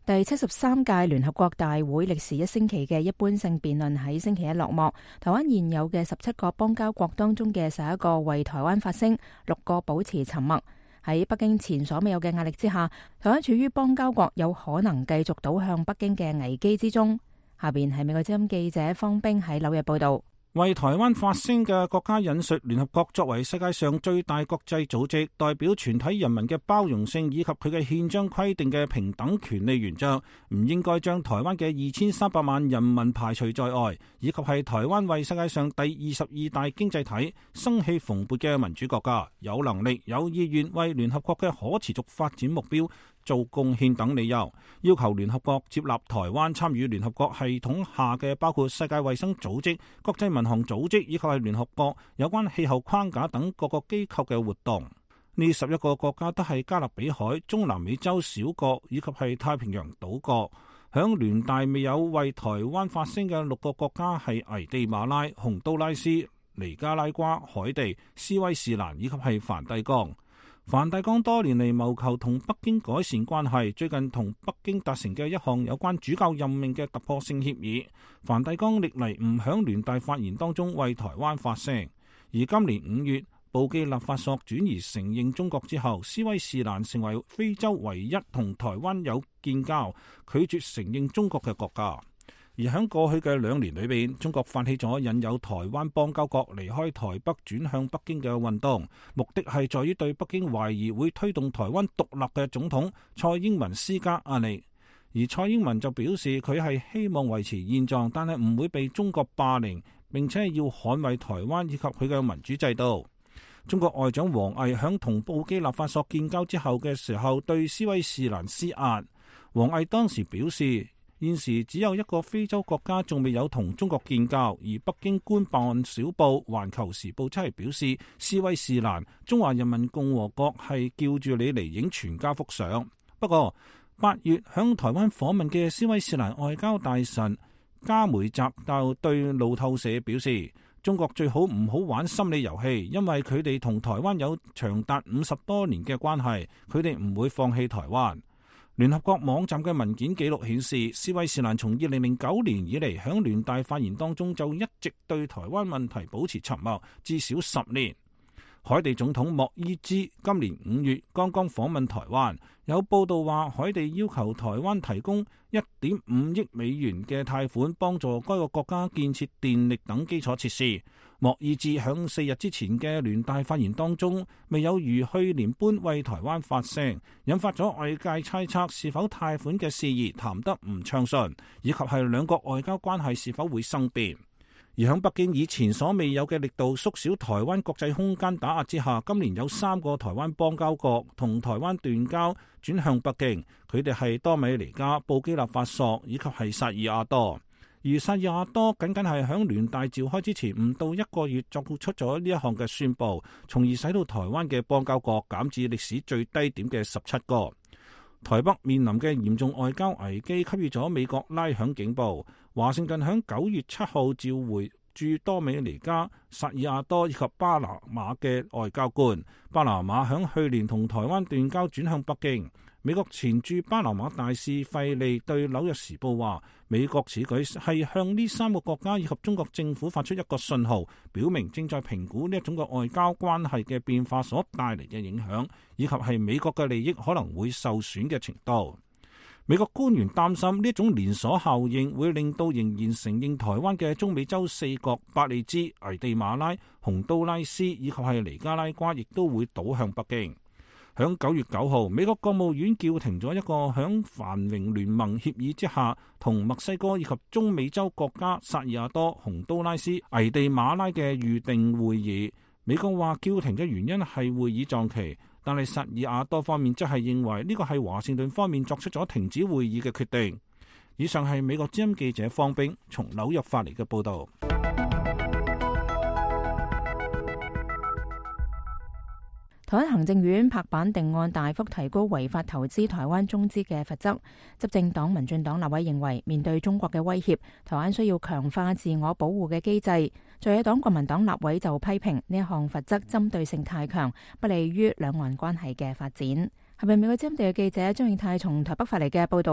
第73屆聯合國大會歷時1星期嘅一般性辯論喺星期一落幕。台灣現有嘅17個邦交國當中嘅11個為台灣發聲，6個保持沉默。喺北京前所未有嘅壓力之下，台灣處於邦交國有可能繼續倒向北京嘅危機之中。下邊係美國之音記者方冰喺紐約報道。 為台灣發聲嘅國家引述聯合國作為世界上最大國際組織，代表全體人民嘅包容性以及佢嘅憲章規定嘅平等權利原則，唔應該將台灣嘅2300萬人民排除在外，以及係台灣為世界上第22大經濟體、生氣蓬勃嘅民主國家，有能力有意願為聯合國嘅可持續發展目標做貢獻等理由，要求聯合國接納台灣參與聯合國系統下嘅包括世界衛生組織、國際民航組織以及係聯合國有關氣候框架等各個機構嘅活動。呢11個國家都係加勒比海、中南美洲小國以及係太平洋島國。響聯大未有為台灣發聲嘅6個國家係危地馬拉、洪都拉斯、尼加拉瓜、海地、斯威士蘭以及係梵蒂岡。梵蒂岡多年嚟謀求同北京改善關係，最近同北京達成嘅一項有關主教任命嘅突破性協議。梵蒂岡歷嚟唔響聯大發言當中為台灣發聲，而今年5月布基納法索轉移承認中國之後，斯威士蘭成為非洲唯一同台灣有建交、拒絕承認中國嘅國家。而喺過去嘅2年裏邊，中國發起咗引誘台灣邦交國離開台北轉向北京嘅運動，目的係在於對北京懷疑會推動台灣獨立嘅總統蔡英文施加壓力。而蔡英文就表示佢係希望維持現狀，但係唔會被中國霸凌，並且要捍衛台灣以及佢嘅民主制度。中國外長王毅響同布基納法索建交之後嘅時候，對斯威士蘭施壓。王毅當時表示，現時只有一個非洲國家仲未有同中國建交，而北京官辦小報《環球時報》則係表示，斯威士蘭中華人民共和國係叫住你嚟影全家福相。不過8月響台灣訪問嘅斯威士蘭外交大臣加梅澤就對路透社表示，中國最好唔好玩心理遊戲，因為佢哋同台灣有長達50多年嘅關係，佢哋唔會放棄台灣。聯合國網站嘅文件記錄顯示，斯威士蘭從2009年以嚟響聯大發言當中就一直對台灣問題保持沉默，至少10年。海地總統莫伊茲今年5月剛剛訪問台灣，有報道話海地要求台灣提供1.5億美元嘅貸款，幫助該個國家建設電力等基礎設施。莫伊茲響4日之前嘅聯大發言當中，未有如去年般為台灣發聲，引發咗外界猜測是否貸款嘅事宜談得唔暢順，以及係兩國外交關係是否會生變。而響北京以前所未有嘅力度縮小台灣國際空間打壓之下，今年有3個台灣邦交國同台灣斷交，轉向北京。佢哋係多米尼加、布基納法索以及係薩爾瓦多。而薩爾瓦多僅僅係響聯大召開之前唔到1個月作出咗呢一項嘅宣佈，從而使到台灣嘅邦交國減至歷史最低點嘅17個。台北面臨嘅嚴重外交危機，給予咗美國拉響警報。華盛頓響9月7號召回駐多米尼加、薩爾瓦多以及巴拿馬嘅外交官。巴拿馬響去年同台灣斷交，轉向北京。美國前駐巴拿馬大使費利對紐約時報話，美國此舉係向呢3個國家以及中國政府發出一個信號，表明正在評估呢一種嘅外交關係嘅變化所帶嚟嘅影響，以及係美國嘅利益可能會受損嘅程度。美國官員擔心呢種連鎖效應會令到仍然承認台灣嘅中美洲4國伯利茲、危地馬拉、洪都拉斯以及係尼加拉瓜，亦都會倒向北京。響9月9號，美國國務院叫停咗一個響繁榮聯盟協議之下同墨西哥以及中美洲國家薩爾瓦多、洪都拉斯、危地馬拉嘅預定會議。美國話叫停嘅原因係會議撞期，但係薩爾瓦多方面則係認為呢個係華盛頓方面作出咗停止會議嘅決定。以上係美國之音記者方冰從紐約發嚟嘅報導。 台灣行政院拍板定案，大幅提高違法投資台灣中資嘅罰則。執政黨民進黨立委認為，面對中國嘅威脅，台灣需要強化自我保護嘅機制。在野黨國民黨立委就批評呢一項罰則針對性太強，不利於兩岸關係嘅發展。係咪美國之音地嘅記者張永泰從台北發嚟嘅報導？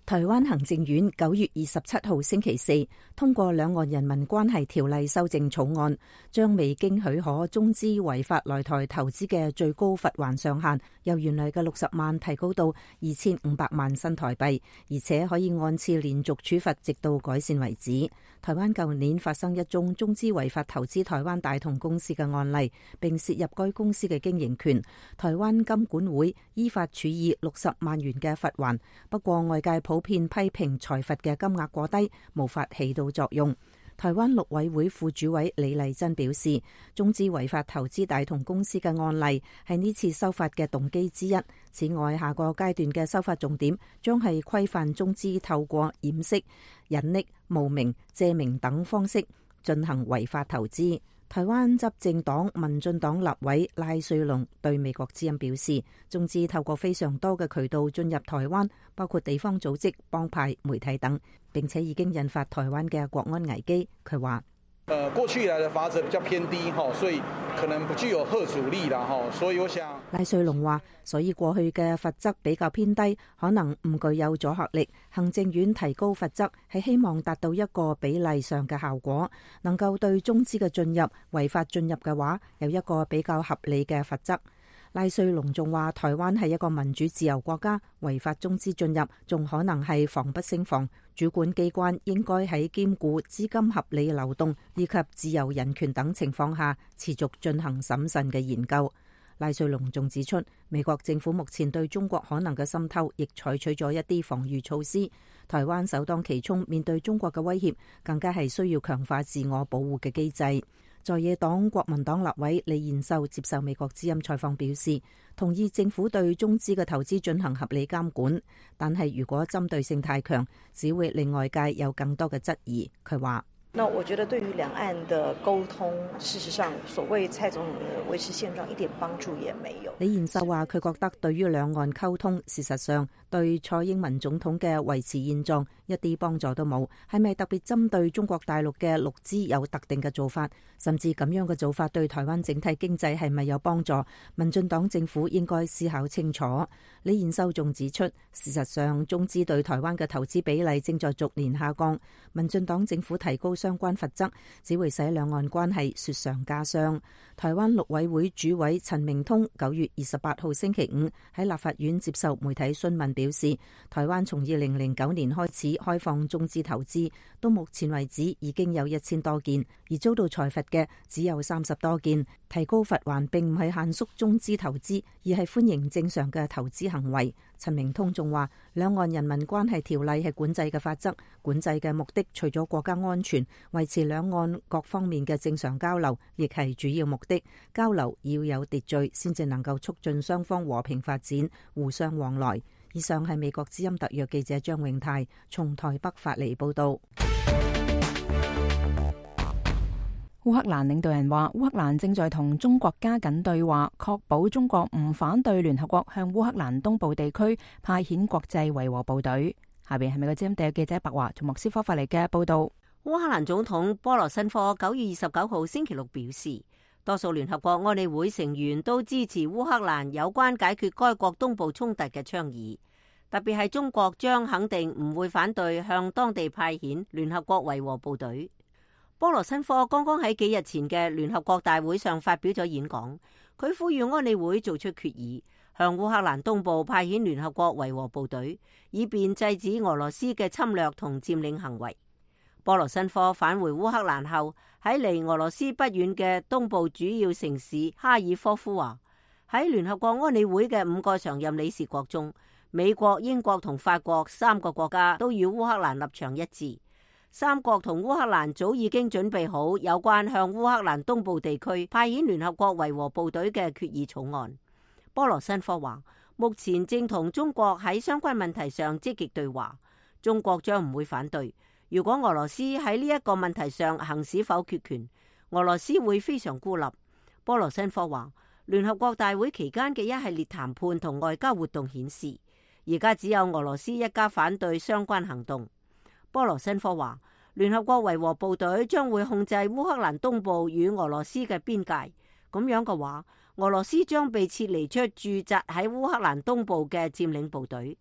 台灣行政院9月27號星期四通過兩岸人民關係條例修正草案，將未經許可中資違法來台投資嘅最高罰鍰上限由原來嘅60萬提高到2500萬新台幣，而且可以按次連續處罰直到改善為止。台灣舊年發生一宗中資違法投資台灣大同公司嘅案例，並涉入該公司嘅經營權，台灣金管會依法處以60萬元嘅罰鍰。不過外界普遍批評裁罰嘅金額過低，無法起到作用。台灣陸委會副主委李麗珍表示，中資違法投資大同公司嘅案例係呢次修法嘅動機之一。此外，下個階段嘅修法重點將係規範中資透過掩飾、隱匿、冒名、借名等方式進行違法投資。台灣執政黨民進黨立委賴瑞隆對美國之音表示，中資透過非常多嘅渠道進入台灣，包括地方組織、幫派、媒體等，並且已經引發台灣嘅國安危機。佢話： 過去以來的罰則比較偏低，所以可能不具有嚇阻力啦，所以我想賴瑞隆話，所以過去嘅罰則比較偏低，可能唔具有阻嚇力。行政院提高罰則係希望達到一個比例上嘅效果，能夠對中資嘅進入違法進入嘅話，有一個比較合理嘅罰則。賴瑞隆仲話，台灣係一個民主自由國家，違法中資進入仲可能係防不勝防，主管機關應該喺兼顧資金合理流動以及自由人權等情況下，持續進行審慎嘅研究。賴瑞隆仲指出，美國政府目前對中國可能嘅滲透亦採取咗一啲防禦措施，台灣首當其衝面對中國嘅威脅，更加係需要強化自我保護嘅機制。在野黨國民黨立委李彥秀接受美國之音採訪表示，同意政府對中資嘅投資進行合理監管，但係如果針對性太強，只會令外界有更多嘅質疑。佢話： 那我覺得對於兩岸的溝通，事實上所謂蔡總統的維持現狀一點幫助也沒有。 李彥秀話：佢覺得對於兩岸溝通，事實上對蔡英文總統嘅維持現狀一啲幫助都冇。係咪特別針對中國大陸嘅陸資有特定嘅做法？甚至咁樣嘅做法對台灣整體經濟係咪有幫助？民進黨政府應該思考清楚。李彥秀仲指出，事實上中資對台灣嘅投資比例正在逐年下降，民進黨政府提高相關罰則，只會使兩岸關係雪上加霜。台灣陸委會主委陳明通9月28號星期五喺立法院接受媒體詢問表示，台灣從2009年開始開放中資投資，到目前為止已經有1000多件，而遭到裁罰嘅只有30多件。提高罰鍰並唔係限縮中資投資，而係歡迎正常嘅投資行為。陳明通仲話，兩岸人民關係條例係管制嘅法則，管制嘅目的除咗國家安全，維持兩岸各方面嘅正常交流，亦係主要目的。交流要有秩序，先至能夠促進雙方和平發展，互相往來。以上係美國之音特約記者張永泰從台北發嚟報道。 烏克蘭領導人話，烏克蘭正在同中國加緊對話，確保中國唔反對聯合國向烏克蘭東部地區派遣國際維和部隊。下邊係美國之音特約記者白華從莫斯科發嚟嘅報道。 烏克蘭總統波羅申科9月29號星期六表示，多數聯合國安理會成員都支持烏克蘭有關解決該國東部衝突嘅倡議，特別係中國將肯定唔會反對向當地派遣聯合國維和部隊。波羅申科剛剛喺幾日前嘅聯合國大會上發表咗演講，佢呼籲安理會做出決議，向烏克蘭東部派遣聯合國維和部隊，以便制止俄羅斯嘅侵略同佔領行為。波羅申科返回烏克蘭後，喺離俄羅斯不遠嘅東部主要城市哈爾科夫話，喺聯合國安理會嘅5個常任理事國中，美國、英國同法國3個國家都與烏克蘭立場一致。三國同烏克蘭早已經準備好有關向烏克蘭東部地區派遣聯合國維和部隊嘅決議草案。波羅申科話，目前正同中國喺相關問題上積極對話，中國將唔會反對。如果俄羅斯喺呢一個問題上行使否決權，俄羅斯會非常孤立。波羅申科話，聯合國大會期間嘅一系列談判同外交活動顯示，而家只有俄羅斯一家反對相關行動。波羅申科話，聯合國維和部隊將會控制烏克蘭東部與俄羅斯嘅邊界，咁樣嘅話，俄羅斯將被撤離出駐紮喺烏克蘭東部嘅佔領部隊，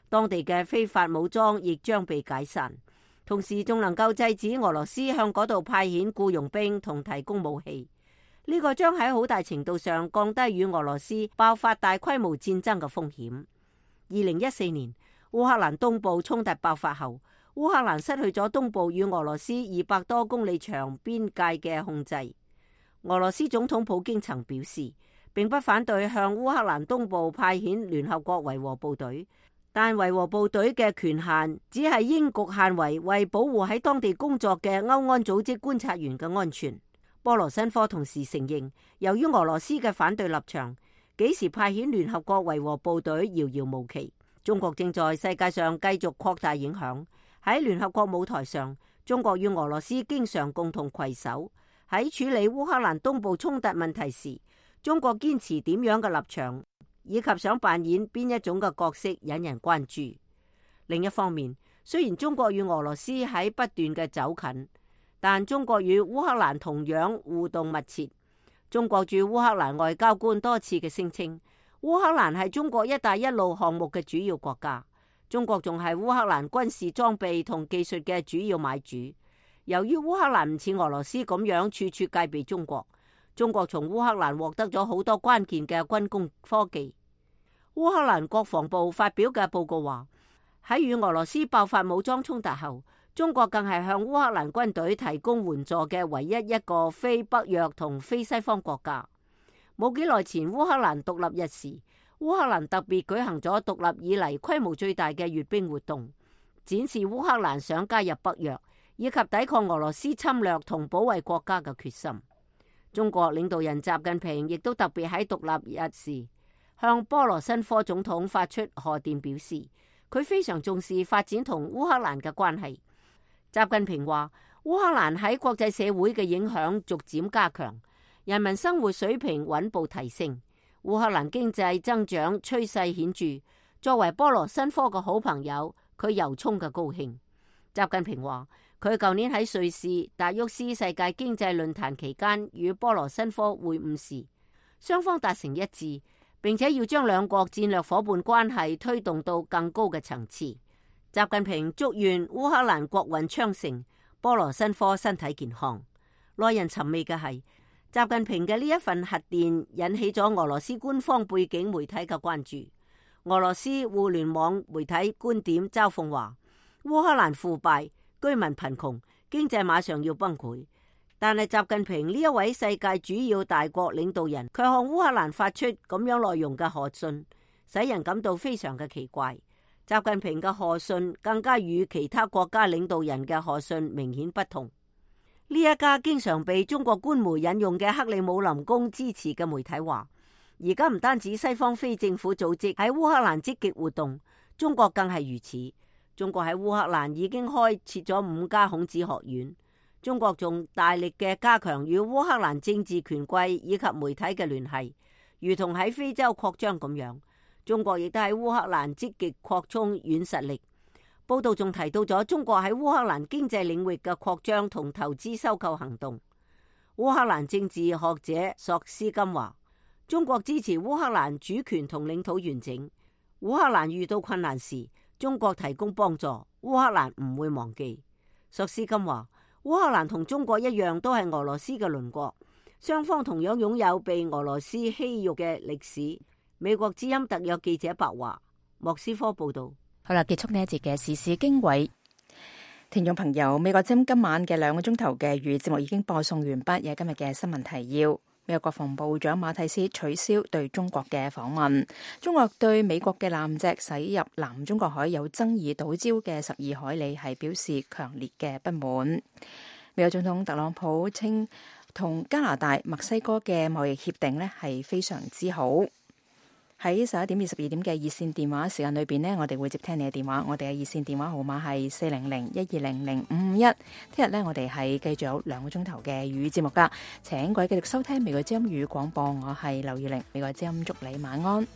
當地嘅非法武裝亦將被解散，同時仲能夠制止俄羅斯向嗰度派遣僱傭兵同提供武器。呢個將喺好大程度上降低與俄羅斯爆發大規模戰爭嘅風險。2014年烏克蘭東部衝突爆發後，烏克蘭失去咗東部與俄羅斯200多公里長邊界嘅控制。俄羅斯總統普京曾表示，並不反對向烏克蘭東部派遣聯合國維和部隊，但維和部隊嘅權限只係應局限為保護喺當地工作嘅歐安組織觀察員嘅安全。波羅申科同時承認，由於俄羅斯嘅反對立場，幾時派遣聯合國維和部隊遙遙無期。中國正在世界上繼續擴大影響。喺聯合國舞台上，中國與俄羅斯經常共同攜手。喺處理烏克蘭東部衝突問題時，中國堅持點樣嘅立場，以及想扮演邊一種嘅角色，引人關注。另一方面，雖然中國與俄羅斯喺不斷嘅走近，但中國與烏克蘭同樣互動密切。中國駐烏克蘭外交官多次嘅聲稱，烏克蘭係中國一帶一路項目嘅主要國家，中國仲係烏克蘭軍事裝備同技術嘅主要買主。由於烏克蘭唔似俄羅斯咁樣處處戒備中國，中國從烏克蘭獲得咗好多關鍵嘅軍工科技。烏克蘭國防部發表嘅報告話，喺與俄羅斯爆發武裝衝突後，中國更係向烏克蘭軍隊提供援助嘅唯一一個非北約同非西方國家。冇幾耐前烏克蘭獨立日時，烏克蘭特別舉行咗獨立以嚟規模最大嘅閱兵活動，展示烏克蘭想加入北約以及抵抗俄羅斯侵略同保衛國家嘅決心。中國領導人習近平亦都特別喺獨立日時向波羅申科總統發出賀電，表示佢非常重視發展同烏克蘭嘅關係。習近平話，烏克蘭喺國際社會嘅影響逐漸加強，人民生活水平穩步提升，烏克蘭經濟增長趨勢顯著。作為波羅申科嘅好朋友，佢由衷嘅高興。習近平話，佢舊年喺瑞士達沃斯世界經濟論壇期間與波羅申科會晤時，雙方達成一致，並且要將兩國戰略夥伴關係推動到更高嘅層次。習近平祝願烏克蘭國運昌盛，波羅申科身體健康。耐人尋味嘅係，習近平嘅呢一份核電引起咗俄羅斯官方背景媒體嘅關注。俄羅斯互聯網媒體觀點嘲諷話，烏克蘭腐敗，居民貧窮，經濟馬上要崩潰。但係習近平呢一位世界主要大國領導人，卻向烏克蘭發出咁樣內容嘅賀信，使人感到非常嘅奇怪。習近平嘅賀信更加與其他國家領導人嘅賀信明顯不同。呢一家經常被中國官媒引用嘅克里姆林宮支持嘅媒體話，而家唔單止西方非政府組織喺烏克蘭積極活動，中國更係如此。中國喺烏克蘭已經開設咗5家孔子學院。中國仲大力嘅加強與烏克蘭政治權貴以及媒體嘅聯繫，如同喺非洲擴張咁樣。中國亦都喺烏克蘭積極擴充軟實力。報道仲提到咗中國喺烏克蘭經濟領域嘅擴張同投資收購行動。烏克蘭政治學者索斯金話，中國支持烏克蘭主權同領土完整。烏克蘭遇到困難時，中國提供幫助，烏克蘭唔會忘記。索斯金話，烏克蘭同中國一樣都係俄羅斯嘅鄰國，雙方同樣擁有被俄羅斯欺辱嘅歷史。美國之音特約記者白華，莫斯科報道。 好啦，結束呢一節嘅時事經緯。聽眾朋友，美國之音今晚嘅2個鐘頭嘅粵語節目已經播送完畢，有今日嘅新聞提要。美國國防部長馬蒂斯取消對中國嘅訪問。中國對美國嘅艦隻駛入南中國海有爭議島礁嘅12海里係表示強烈嘅不滿。美國總統特朗普稱同加拿大、墨西哥嘅貿易協定呢係非常之好。喺11點至12點嘅熱線電話時間裏邊呢，我哋會接聽你嘅電話。我哋嘅熱線電話號碼係400-120-0551。聽日呢，我哋係繼續有2個鐘頭嘅粵語節目噶，請各位繼續收聽美國之音粵語廣播。我係劉月玲，美國之音祝你晚安。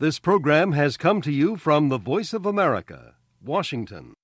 This program has come to you from the Voice of America, Washington.